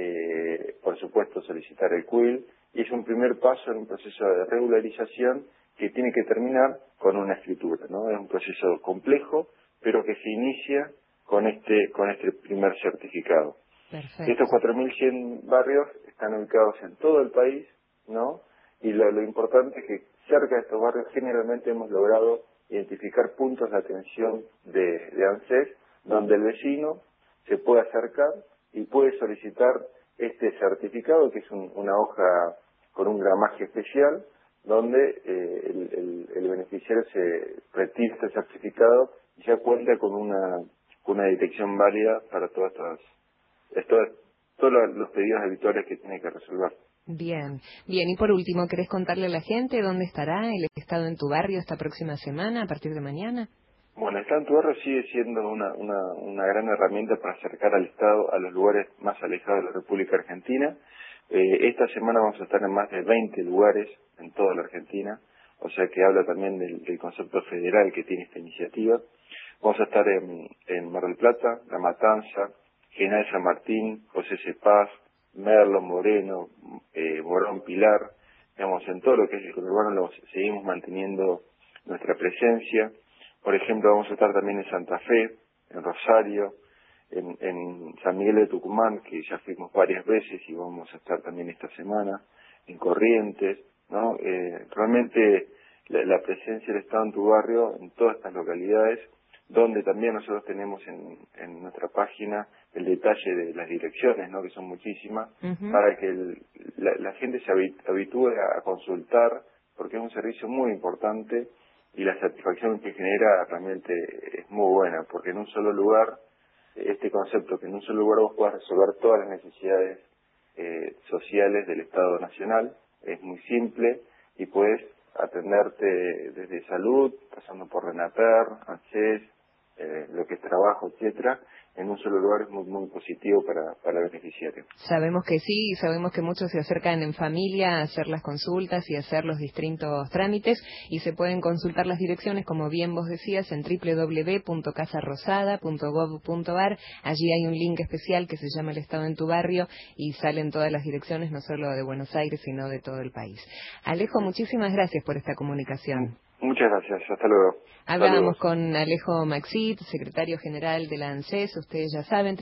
Speaker 17: por supuesto, solicitar el CUIL, y es un primer paso en un proceso de regularización que tiene que terminar con una escritura, ¿no? Es un proceso complejo, pero que se inicia con este primer certificado.
Speaker 2: Perfecto.
Speaker 17: Estos 4.100 barrios están ubicados en todo el país, ¿no? Y lo importante es que cerca de estos barrios generalmente hemos logrado identificar puntos de atención de ANSES, donde el vecino se puede acercar y puede solicitar este certificado, que es una hoja con un gramaje especial, donde el beneficiario se retira este certificado y ya cuenta con una dirección válida para todos los pedidos habituales que tiene que resolver.
Speaker 2: Bien, y por último, ¿querés contarle a la gente dónde estará el Estado en tu barrio esta próxima semana, a partir de mañana?
Speaker 17: Bueno, el Estado en tu barrio sigue siendo una gran herramienta para acercar al Estado a los lugares más alejados de la República Argentina. Esta semana vamos a estar en más de 20 lugares en toda la Argentina, o sea que habla también del concepto federal que tiene esta iniciativa. Vamos a estar en Mar del Plata, La Matanza, General San Martín, José C. Paz, Merlo, Moreno, Morón, Pilar. Digamos, en todo lo que es el conurbano seguimos manteniendo nuestra presencia. Por ejemplo, vamos a estar también en Santa Fe, en Rosario, en San Miguel de Tucumán, que ya fuimos varias veces y vamos a estar también esta semana, en Corrientes, ¿no? Realmente la presencia del Estado en tu barrio, en todas estas localidades, donde también nosotros tenemos en nuestra página el detalle de las direcciones, ¿no?, que son muchísimas, para que la gente se habitúe a consultar, porque es un servicio muy importante y la satisfacción que genera realmente es muy buena, porque en un solo lugar, este concepto que en un solo lugar vos puedas resolver todas las necesidades sociales del Estado Nacional, es muy simple y puedes atenderte desde salud, pasando por RENAPER, ANSES, lo que es trabajo, etcétera, en un solo lugar es muy, muy positivo para el beneficiario.
Speaker 2: Sabemos que sí, sabemos que muchos se acercan en familia a hacer las consultas y a hacer los distintos trámites, y se pueden consultar las direcciones, como bien vos decías, en www.casarosada.gov.ar. Allí hay un link especial que se llama El Estado en tu barrio y salen todas las direcciones, no solo de Buenos Aires, sino de todo el país. Alejo, muchísimas gracias por esta comunicación.
Speaker 17: Muchas gracias, hasta luego.
Speaker 2: Hablábamos con Alejo Maxit, secretario general de la ANSES. Ustedes ya saben,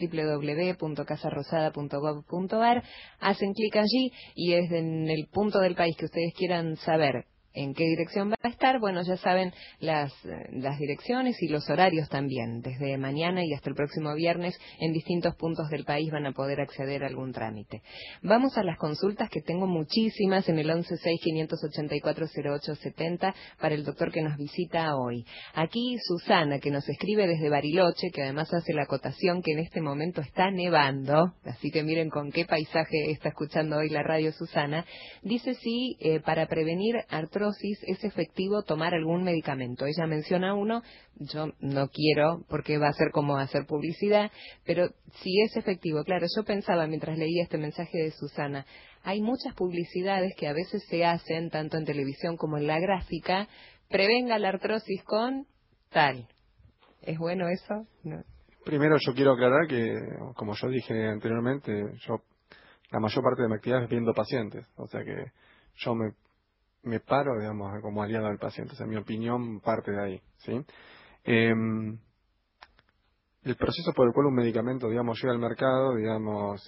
Speaker 2: www.casarosada.gov.ar. Hacen clic allí y es en el punto del país que ustedes quieran saber en qué dirección va a estar. Bueno, ya saben las direcciones y los horarios también. Desde mañana y hasta el próximo viernes en distintos puntos del país van a poder acceder a algún trámite. Vamos a las consultas, que tengo muchísimas, en el 1165840870 para el doctor que nos visita hoy. Aquí Susana, que nos escribe desde Bariloche, que además hace la acotación que en este momento está nevando, así que miren con qué paisaje está escuchando hoy la radio Susana, dice si para prevenir artrosis es efectivo tomar algún medicamento. Ella menciona uno, yo no quiero porque va a ser como hacer publicidad, pero si es efectivo. Claro, yo pensaba mientras leía este mensaje de Susana, hay muchas publicidades que a veces se hacen, tanto en televisión como en la gráfica, prevenga la artrosis con tal. ¿Es bueno eso? No.
Speaker 3: Primero yo quiero aclarar que, como yo dije anteriormente, la mayor parte de mi actividad es viendo pacientes, o sea que yo me paro, digamos, como aliado del paciente, o sea, mi opinión parte de ahí, ¿sí? El proceso por el cual un medicamento, digamos, llega al mercado, digamos,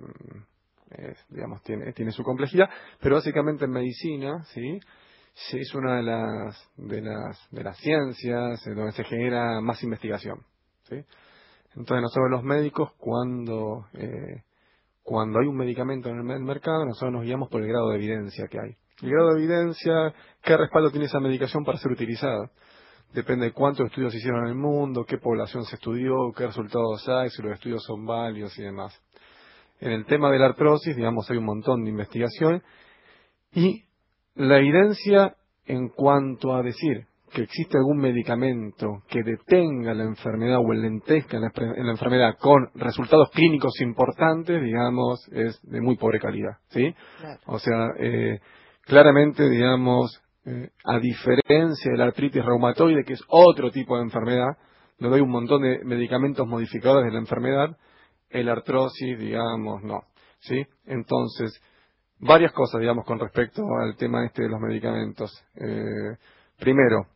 Speaker 3: tiene su complejidad, pero básicamente en medicina, ¿sí? Es una de las ciencias donde se genera más investigación, ¿sí? Entonces nosotros los médicos, cuando hay un medicamento en el mercado, nosotros nos guiamos por el grado de evidencia que hay. El grado de evidencia, qué respaldo tiene esa medicación para ser utilizada. Depende de cuántos estudios se hicieron en el mundo, qué población se estudió, qué resultados hay, si los estudios son válidos y demás. En el tema de la artrosis, digamos, hay un montón de investigación y la evidencia en cuanto a decir que existe algún medicamento que detenga la enfermedad o enlentezca en la enfermedad con resultados clínicos importantes, digamos, es de muy pobre calidad, ¿sí? Claro. O sea, claramente, digamos, a diferencia de la artritis reumatoide, que es otro tipo de enfermedad, donde hay un montón de medicamentos modificadores de la enfermedad, el artrosis, digamos, no, ¿sí? Entonces, varias cosas, digamos, con respecto al tema de los medicamentos. Primero,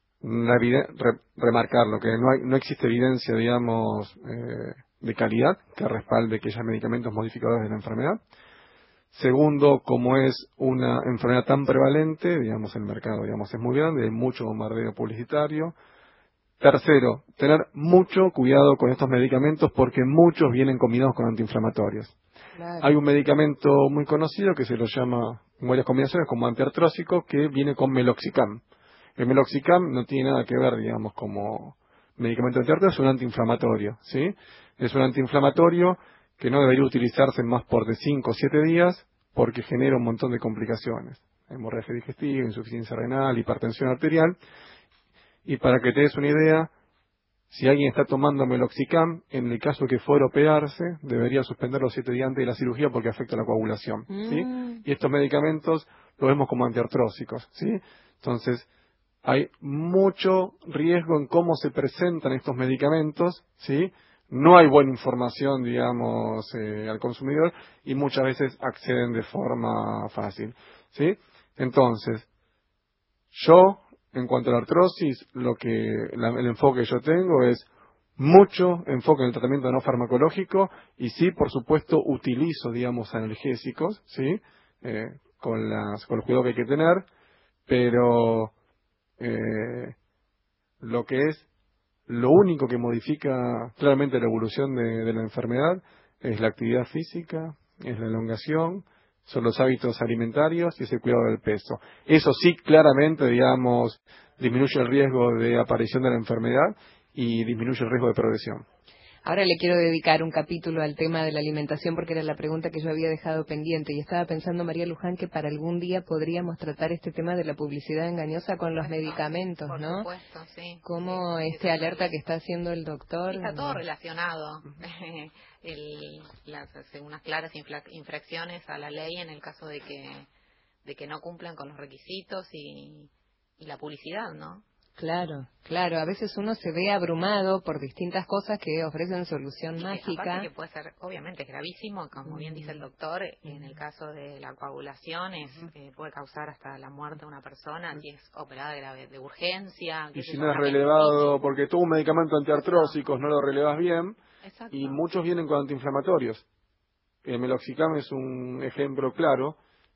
Speaker 3: remarcarlo, que no existe evidencia, digamos, de calidad que respalde que haya medicamentos modificadores de la enfermedad. Segundo, como es una enfermedad tan prevalente, digamos, el mercado, digamos, es muy grande, hay mucho bombardeo publicitario. Tercero, tener mucho cuidado con estos medicamentos porque muchos vienen combinados con antiinflamatorios. Claro. Hay un medicamento muy conocido que se lo llama, en varias combinaciones, como antiartrósico, que viene con meloxicam. El meloxicam no tiene nada que ver, digamos, como medicamento antiartrósico, es un antiinflamatorio, ¿sí? Es un antiinflamatorio que no debería utilizarse más por de 5 o 7 días porque genera un montón de complicaciones. Hemorragia digestiva, insuficiencia renal, hipertensión arterial. Y para que te des una idea, si alguien está tomando meloxicam, en el caso que fuera a operarse, debería suspender los 7 días antes de la cirugía porque afecta la coagulación, ¿sí? Y estos medicamentos los vemos como antiartrósicos, ¿sí? Entonces, hay mucho riesgo en cómo se presentan estos medicamentos, ¿sí? No hay buena información, digamos, al consumidor y muchas veces acceden de forma fácil, ¿sí? Entonces, yo, en cuanto a la artrosis, el enfoque que yo tengo es mucho enfoque en el tratamiento no farmacológico y sí, por supuesto, utilizo, digamos, analgésicos, ¿sí? Con los cuidados que hay que tener, pero lo único que modifica claramente la evolución de la enfermedad es la actividad física, es la elongación, son los hábitos alimentarios y es el cuidado del peso. Eso sí, claramente, digamos, disminuye el riesgo de aparición de la enfermedad y disminuye el riesgo de progresión.
Speaker 2: Ahora le quiero dedicar un capítulo al tema de la alimentación porque era la pregunta que yo había dejado pendiente y estaba pensando, María Luján, que para algún día podríamos tratar este tema de la publicidad engañosa con los medicamentos, ¿no?
Speaker 4: Por supuesto, sí.
Speaker 2: Como alerta que está haciendo el doctor.
Speaker 4: Está todo relacionado. Unas claras infracciones a la ley en el caso de que no cumplan con los requisitos y la publicidad, ¿no?
Speaker 2: Claro, claro. A veces uno se ve abrumado por distintas cosas que ofrecen solución mágica.
Speaker 4: Aparte que puede ser, obviamente, gravísimo, como bien dice el doctor, en el caso de la coagulación puede causar hasta la muerte de una persona si es operada grave de urgencia.
Speaker 3: Y si no es relevado, porque tuvo un medicamento antiartrósicos, no lo relevas bien. Exacto. Y muchos vienen con antiinflamatorios. El meloxicam es un ejemplo claro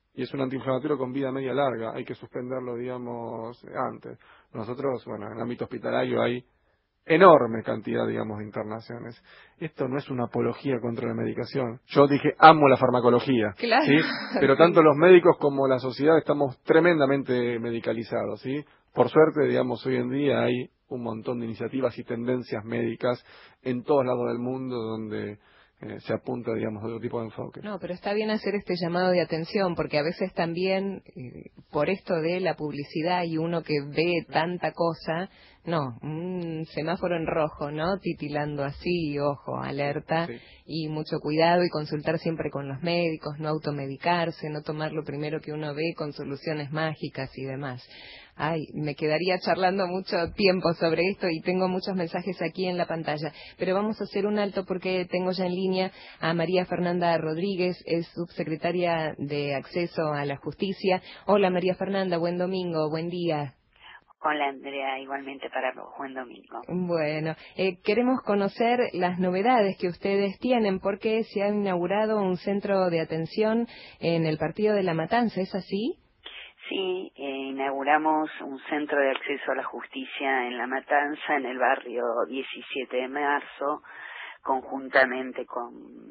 Speaker 3: y es un antiinflamatorio con vida media larga, hay que suspenderlo, digamos, antes. Nosotros, bueno, en el ámbito hospitalario hay enorme cantidad, digamos, de internaciones. Esto no es una apología contra la medicación. Yo dije, amo la farmacología,
Speaker 2: claro,
Speaker 3: ¿sí? Pero tanto los médicos como la sociedad estamos tremendamente medicalizados, ¿sí? Por suerte, digamos, hoy en día hay un montón de iniciativas y tendencias médicas en todos lados del mundo donde se apunta, digamos, de otro tipo de enfoque.
Speaker 2: No, pero está bien hacer este llamado de atención, porque a veces también, por esto de la publicidad y uno que ve tanta cosa, no, un semáforo en rojo, ¿no? Titilando así, ojo, alerta, sí. Y mucho cuidado y consultar siempre con los médicos, no automedicarse, no tomar lo primero que uno ve con soluciones mágicas y demás. Ay, me quedaría charlando mucho tiempo sobre esto y tengo muchos mensajes aquí en la pantalla, pero vamos a hacer un alto porque tengo ya en línea a María Fernanda Rodríguez, es subsecretaria de Acceso a la Justicia. Hola María Fernanda, buen domingo, buen día.
Speaker 18: Hola Andrea, igualmente para vos, buen domingo.
Speaker 2: Bueno, queremos conocer las novedades que ustedes tienen porque se ha inaugurado un centro de atención en el partido de La Matanza, ¿es así?
Speaker 18: Sí, inauguramos un centro de acceso a la justicia en La Matanza, en el barrio 17 de marzo, conjuntamente con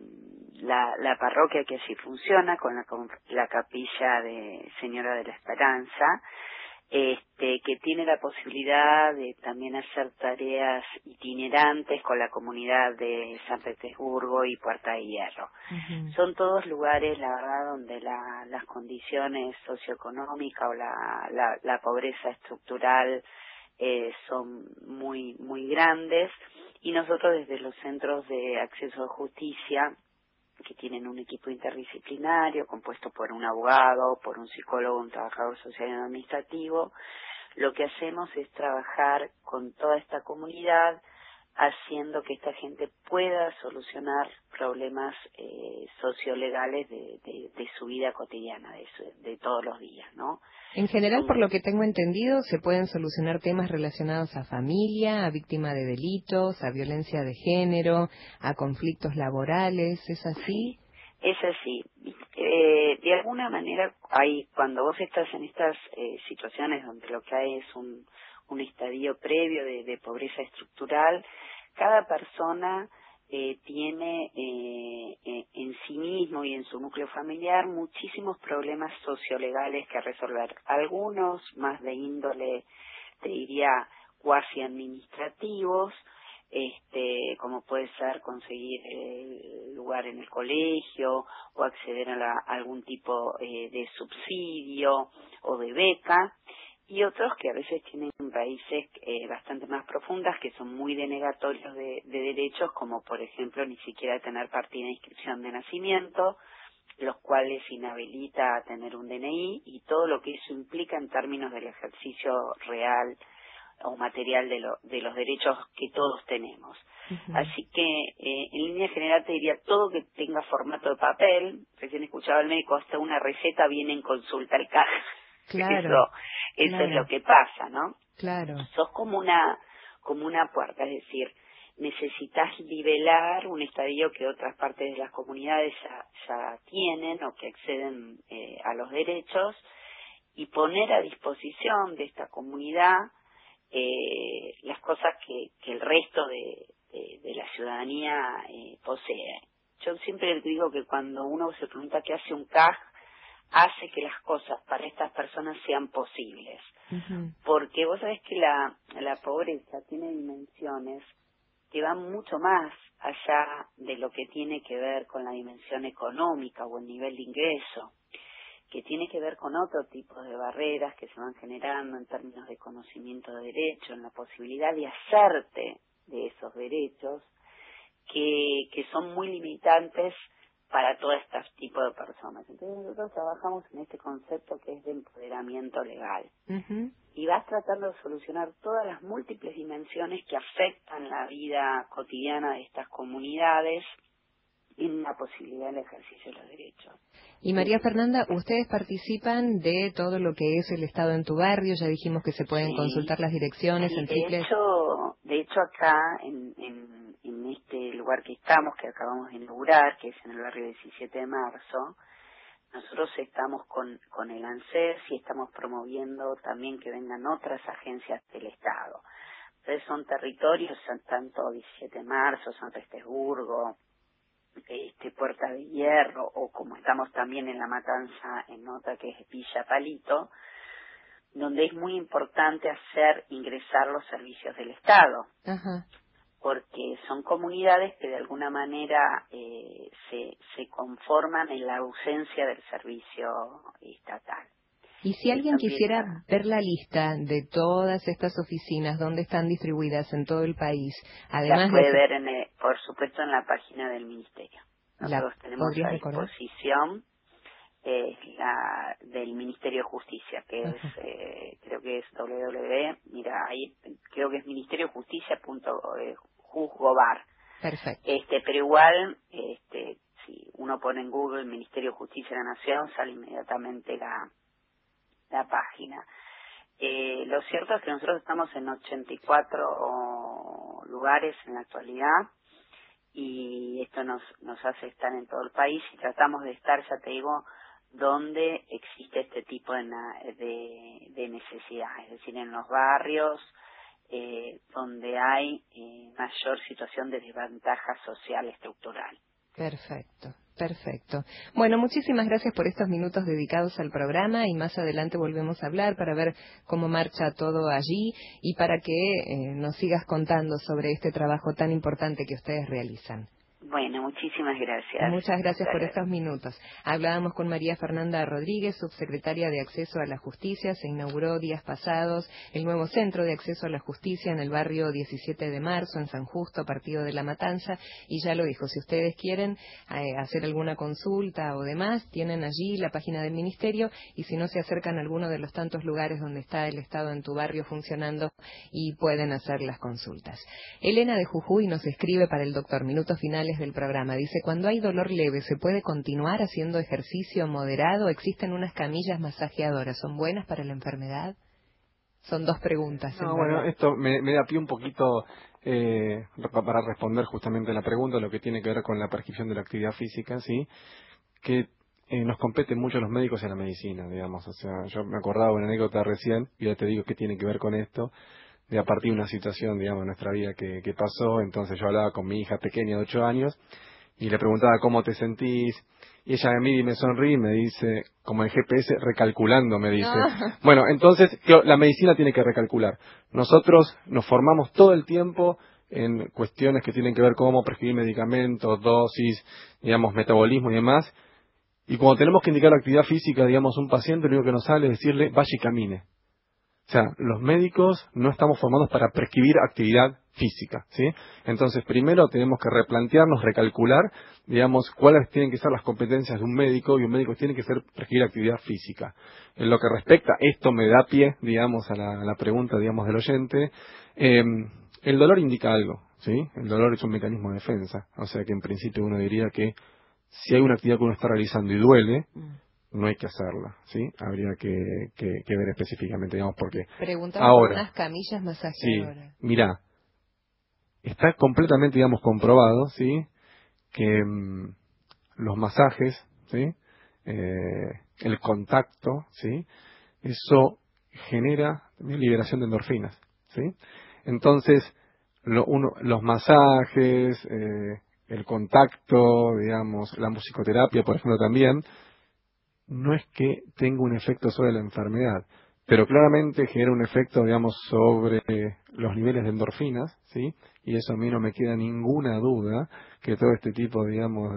Speaker 18: la parroquia que allí funciona, con la capilla de Señora de la Esperanza, que tiene la posibilidad de también hacer tareas itinerantes con la comunidad de San Petersburgo y Puerta de Hierro. Uh-huh. Son todos lugares, la verdad, donde las condiciones socioeconómicas o la pobreza estructural son muy, muy grandes, y nosotros desde los centros de acceso a justicia, que tienen un equipo interdisciplinario compuesto por un abogado, por un psicólogo, un trabajador social y administrativo, lo que hacemos es trabajar con toda esta comunidad, haciendo que esta gente pueda solucionar problemas sociolegales de su vida cotidiana, de todos los días, ¿no?
Speaker 2: En general, por lo que tengo entendido, se pueden solucionar temas relacionados a familia, a víctima de delitos, a violencia de género, a conflictos laborales, ¿es así?
Speaker 18: Es así. De alguna manera, cuando vos estás en estas situaciones donde lo que hay es un estadio previo de pobreza estructural, cada persona tiene en sí mismo y en su núcleo familiar muchísimos problemas sociolegales que resolver. Algunos más de índole, te diría, cuasi administrativos, como puede ser conseguir lugar en el colegio o acceder a algún tipo de subsidio o de beca, y otros que a veces tienen raíces bastante más profundas, que son muy denegatorios de derechos, como por ejemplo ni siquiera tener partida de inscripción de nacimiento, los cuales inhabilita a tener un DNI, y todo lo que eso implica en términos del ejercicio real o material de los derechos que todos tenemos. Uh-huh. Así que en línea general te diría, todo que tenga formato de papel, recién escuchaba al médico, hasta una receta viene en consulta al caja.
Speaker 2: Claro,
Speaker 18: eso
Speaker 2: claro.
Speaker 18: Es lo que pasa, ¿no?
Speaker 2: Claro.
Speaker 18: Sos como una puerta, es decir, necesitas nivelar un estadio que otras partes de las comunidades ya tienen o que acceden a los derechos, y poner a disposición de esta comunidad las cosas que el resto de la ciudadanía posee. Yo siempre digo que cuando uno se pregunta qué hace un CAJ, hace que las cosas para estas personas sean posibles. Uh-huh. Porque vos sabés que la pobreza tiene dimensiones que van mucho más allá de lo que tiene que ver con la dimensión económica o el nivel de ingreso, que tiene que ver con otro tipo de barreras que se van generando en términos de conocimiento de derecho, en la posibilidad de hacerte de esos derechos, que son muy limitantes para todo este tipo de personas. Entonces nosotros trabajamos en este concepto que es de empoderamiento legal. Uh-huh. Y vas tratando de solucionar todas las múltiples dimensiones que afectan la vida cotidiana de estas comunidades en la posibilidad del ejercicio de los derechos.
Speaker 2: Y María Fernanda, ustedes participan de todo lo que es el Estado en tu barrio, ya dijimos que se pueden consultar las direcciones en triples...
Speaker 18: De hecho acá en este lugar que acabamos de inaugurar, que es en el barrio 17 de marzo, Nosotros estamos con el ANSES y estamos promoviendo también que vengan otras agencias del Estado. Entonces son territorios, tanto 17 de marzo, San Petersburgo, Puerta de Hierro, o como estamos también en La Matanza, en otra que es Villa Palito, donde es muy importante hacer ingresar los servicios del Estado.
Speaker 2: Ajá.
Speaker 18: Porque son comunidades que de alguna manera se conforman en la ausencia del servicio estatal.
Speaker 2: Y si alguien quisiera ver la lista de todas estas oficinas, ¿dónde están distribuidas en todo el país? Además
Speaker 18: las puede ver, por supuesto, en la página del Ministerio. Nosotros tenemos a disposición la del Ministerio de Justicia, que es, creo que es ministeriojusticia.juzgobar.
Speaker 2: Perfecto.
Speaker 18: Pero igual, si uno pone en Google Ministerio de Justicia de la Nación, sale inmediatamente la página. Lo cierto es que nosotros estamos en 84 lugares en la actualidad, y esto nos hace estar en todo el país, y tratamos de estar, ya te digo, donde existe este tipo de necesidad, es decir, en los barrios donde hay mayor situación de desventaja social estructural.
Speaker 2: Perfecto, perfecto. Bueno, muchísimas gracias por estos minutos dedicados al programa, y más adelante volvemos a hablar para ver cómo marcha todo allí y para que nos sigas contando sobre este trabajo tan importante que ustedes realizan.
Speaker 18: Bueno, muchísimas gracias.
Speaker 2: Muchas gracias por estos minutos. Hablábamos con María Fernanda Rodríguez, subsecretaria de Acceso a la Justicia. Se inauguró días pasados el nuevo Centro de Acceso a la Justicia en el barrio 17 de marzo, en San Justo, partido de La Matanza. Y ya lo dijo, si ustedes quieren hacer alguna consulta o demás, tienen allí la página del Ministerio, y si no, se acercan a alguno de los tantos lugares donde está el Estado en tu barrio funcionando y pueden hacer las consultas. Elena de Jujuy nos escribe para el doctor, minutos finales del programa. Dice, cuando hay dolor leve, ¿se puede continuar haciendo ejercicio moderado? ¿Existen unas camillas masajeadoras? ¿Son buenas para la enfermedad? Son dos preguntas.
Speaker 3: No, bueno, esto me da pie un poquito para responder justamente la pregunta, lo que tiene que ver con la prescripción de la actividad física, ¿sí? Que nos competen mucho los médicos en la medicina, digamos. O sea, yo me acordaba de una anécdota recién, y ya te digo qué tiene que ver con esto, de a partir de una situación, digamos, en nuestra vida que pasó. Entonces yo hablaba con mi hija pequeña de 8 años y le preguntaba cómo te sentís, y ella me mira y me sonríe y me dice, como el GPS, recalculando, me dice. No. Bueno, entonces la medicina tiene que recalcular. Nosotros nos formamos todo el tiempo en cuestiones que tienen que ver cómo prescribir medicamentos, dosis, digamos, metabolismo y demás, y cuando tenemos que indicar la actividad física, digamos, a un paciente, lo único que nos sale es decirle, vaya y camine. O sea, los médicos no estamos formados para prescribir actividad física, ¿sí? Entonces, primero tenemos que replantearnos, recalcular, digamos, cuáles tienen que ser las competencias de un médico, y un médico tiene que prescribir actividad física. En lo que respecta, esto me da pie, digamos, a la pregunta, digamos, del oyente. El dolor indica algo, ¿sí? El dolor es un mecanismo de defensa. O sea que en principio uno diría que si hay una actividad que uno está realizando y duele, no hay que hacerla, ¿sí? Habría que ver específicamente, digamos, por qué.
Speaker 2: Preguntaba por unas camillas masajeadoras.
Speaker 3: Sí, mirá, está completamente, digamos, comprobado, ¿sí? Que los masajes, ¿sí? El contacto, ¿sí? Eso genera también liberación de endorfinas, ¿sí? Entonces, los masajes, el contacto, digamos, la musicoterapia, por ejemplo, también, no es que tenga un efecto sobre la enfermedad, pero claramente genera un efecto, digamos, sobre los niveles de endorfinas, ¿sí? Y eso a mí no me queda ninguna duda que todo este tipo, digamos,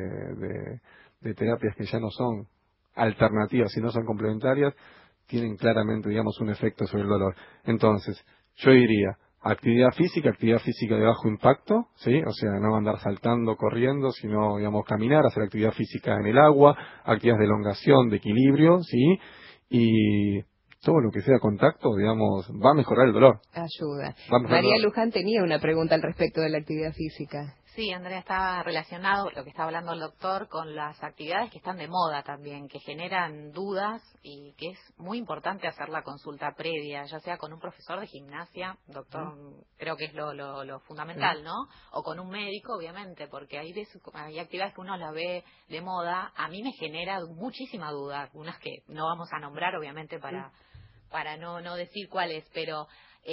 Speaker 3: de terapias que ya no son alternativas, sino son complementarias, tienen claramente, digamos, un efecto sobre el dolor. Entonces, yo diría, actividad física de bajo impacto, ¿sí? O sea, no andar saltando, corriendo, sino, digamos, caminar, hacer actividad física en el agua, actividades de elongación, de equilibrio, ¿sí? Y todo lo que sea contacto, digamos, va a mejorar el dolor.
Speaker 2: Ayuda. María Luján tenía una pregunta al respecto de la actividad física.
Speaker 4: Sí, Andrea, estaba relacionado lo que está hablando el doctor con las actividades que están de moda también, que generan dudas y que es muy importante hacer la consulta previa, ya sea con un profesor de gimnasia, doctor, creo que es lo fundamental, ¿no? O con un médico, obviamente, porque hay actividades que uno las ve de moda, a mí me genera muchísima duda, unas que no vamos a nombrar, obviamente, para no decir cuáles, pero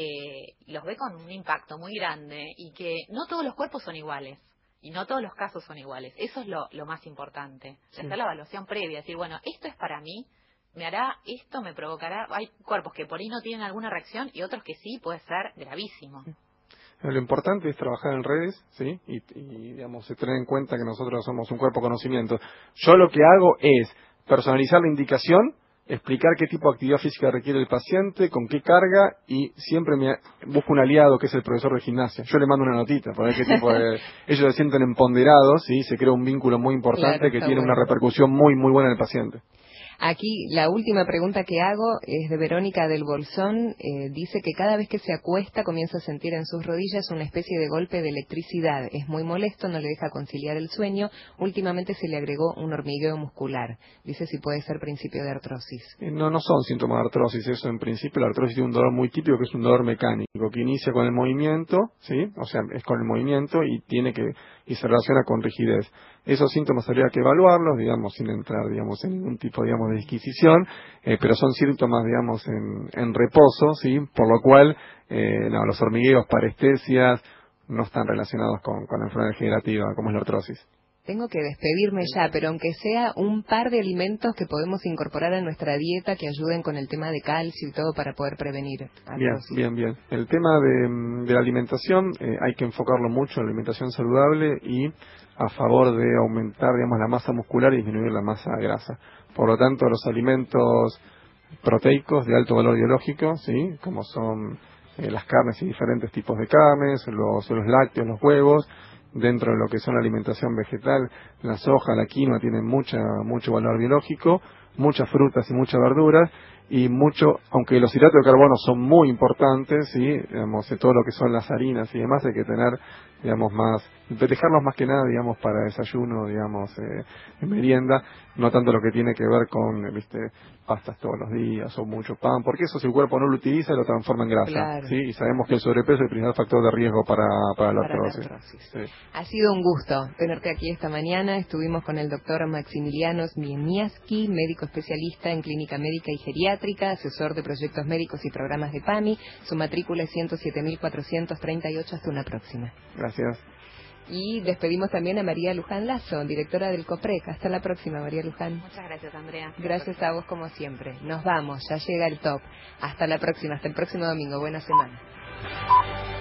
Speaker 4: los ve con un impacto muy grande y que no todos los cuerpos son iguales y no todos los casos son iguales. Eso es lo más importante, hacer la evaluación previa, decir, bueno, esto es para mí, me hará esto, me provocará. Hay cuerpos que por ahí no tienen alguna reacción y otros que sí, puede ser gravísimo.
Speaker 3: Lo importante es trabajar en redes, ¿sí? Y digamos, tener en cuenta que nosotros somos un cuerpo conocimiento. Yo lo que hago es personalizar la indicación, explicar qué tipo de actividad física requiere el paciente, con qué carga, y siempre me busco un aliado que es el profesor de gimnasia. Yo le mando una notita para ver qué tipo de... Ellos se sienten empoderados, ¿sí? Se crea un vínculo muy importante que tiene una repercusión muy, muy buena en el paciente.
Speaker 2: Aquí la última pregunta que hago es de Verónica del Bolsón. Dice que cada vez que se acuesta comienza a sentir en sus rodillas una especie de golpe de electricidad. Es muy molesto, no le deja conciliar el sueño. Últimamente se le agregó un hormigueo muscular. Dice si puede ser principio de artrosis.
Speaker 3: No son síntomas de artrosis. Eso en principio la artrosis tiene un dolor muy típico que es un dolor mecánico que inicia con el movimiento, ¿sí? O sea, es con el movimiento y se relaciona con rigidez. Esos síntomas habría que evaluarlos, digamos, sin entrar, digamos, en ningún tipo, digamos, de disquisición, pero son síntomas, digamos, en reposo, ¿sí? Por lo cual, los hormigueos, parestesias, no están relacionados con la enfermedad degenerativa, como es la artrosis.
Speaker 2: Tengo que despedirme ya, pero aunque sea un par de alimentos que podemos incorporar a nuestra dieta que ayuden con el tema de calcio y todo para poder prevenir artrosis. Bien.
Speaker 3: El tema de la alimentación hay que enfocarlo mucho en la alimentación saludable y a favor de aumentar, digamos, la masa muscular y disminuir la masa grasa. Por lo tanto, los alimentos proteicos de alto valor biológico, ¿sí? Como son las carnes y diferentes tipos de carnes, los lácteos, los huevos. Dentro de lo que son la alimentación vegetal, la soja, la quinoa tienen mucho valor biológico, muchas frutas y muchas verduras, y aunque los hidratos de carbono son muy importantes, ¿sí? Digamos, todo lo que son las harinas y demás hay que tener, digamos, dejarlos más que nada, digamos, para desayuno, digamos, en merienda, no tanto lo que tiene que ver con, pastas todos los días o mucho pan, porque eso si el cuerpo no lo utiliza lo transforma en grasa, claro. ¿Sí? Y sabemos que el sobrepeso es el principal factor de riesgo para la artrosis. Sí.
Speaker 2: Ha sido un gusto tenerte aquí esta mañana. Estuvimos con el doctor Maximiliano Zmieniawski, médico especialista en clínica médica y geriátrica, asesor de proyectos médicos y programas de PAMI. Su matrícula es 107.438. Hasta una próxima.
Speaker 3: Gracias.
Speaker 2: Y despedimos también a María Luján Lazo, directora del COPREC. Hasta la próxima, María Luján.
Speaker 4: Muchas gracias, Andrea.
Speaker 2: Gracias a vos como siempre. Nos vamos, ya llega el top. Hasta la próxima, hasta el próximo domingo. Buena semana.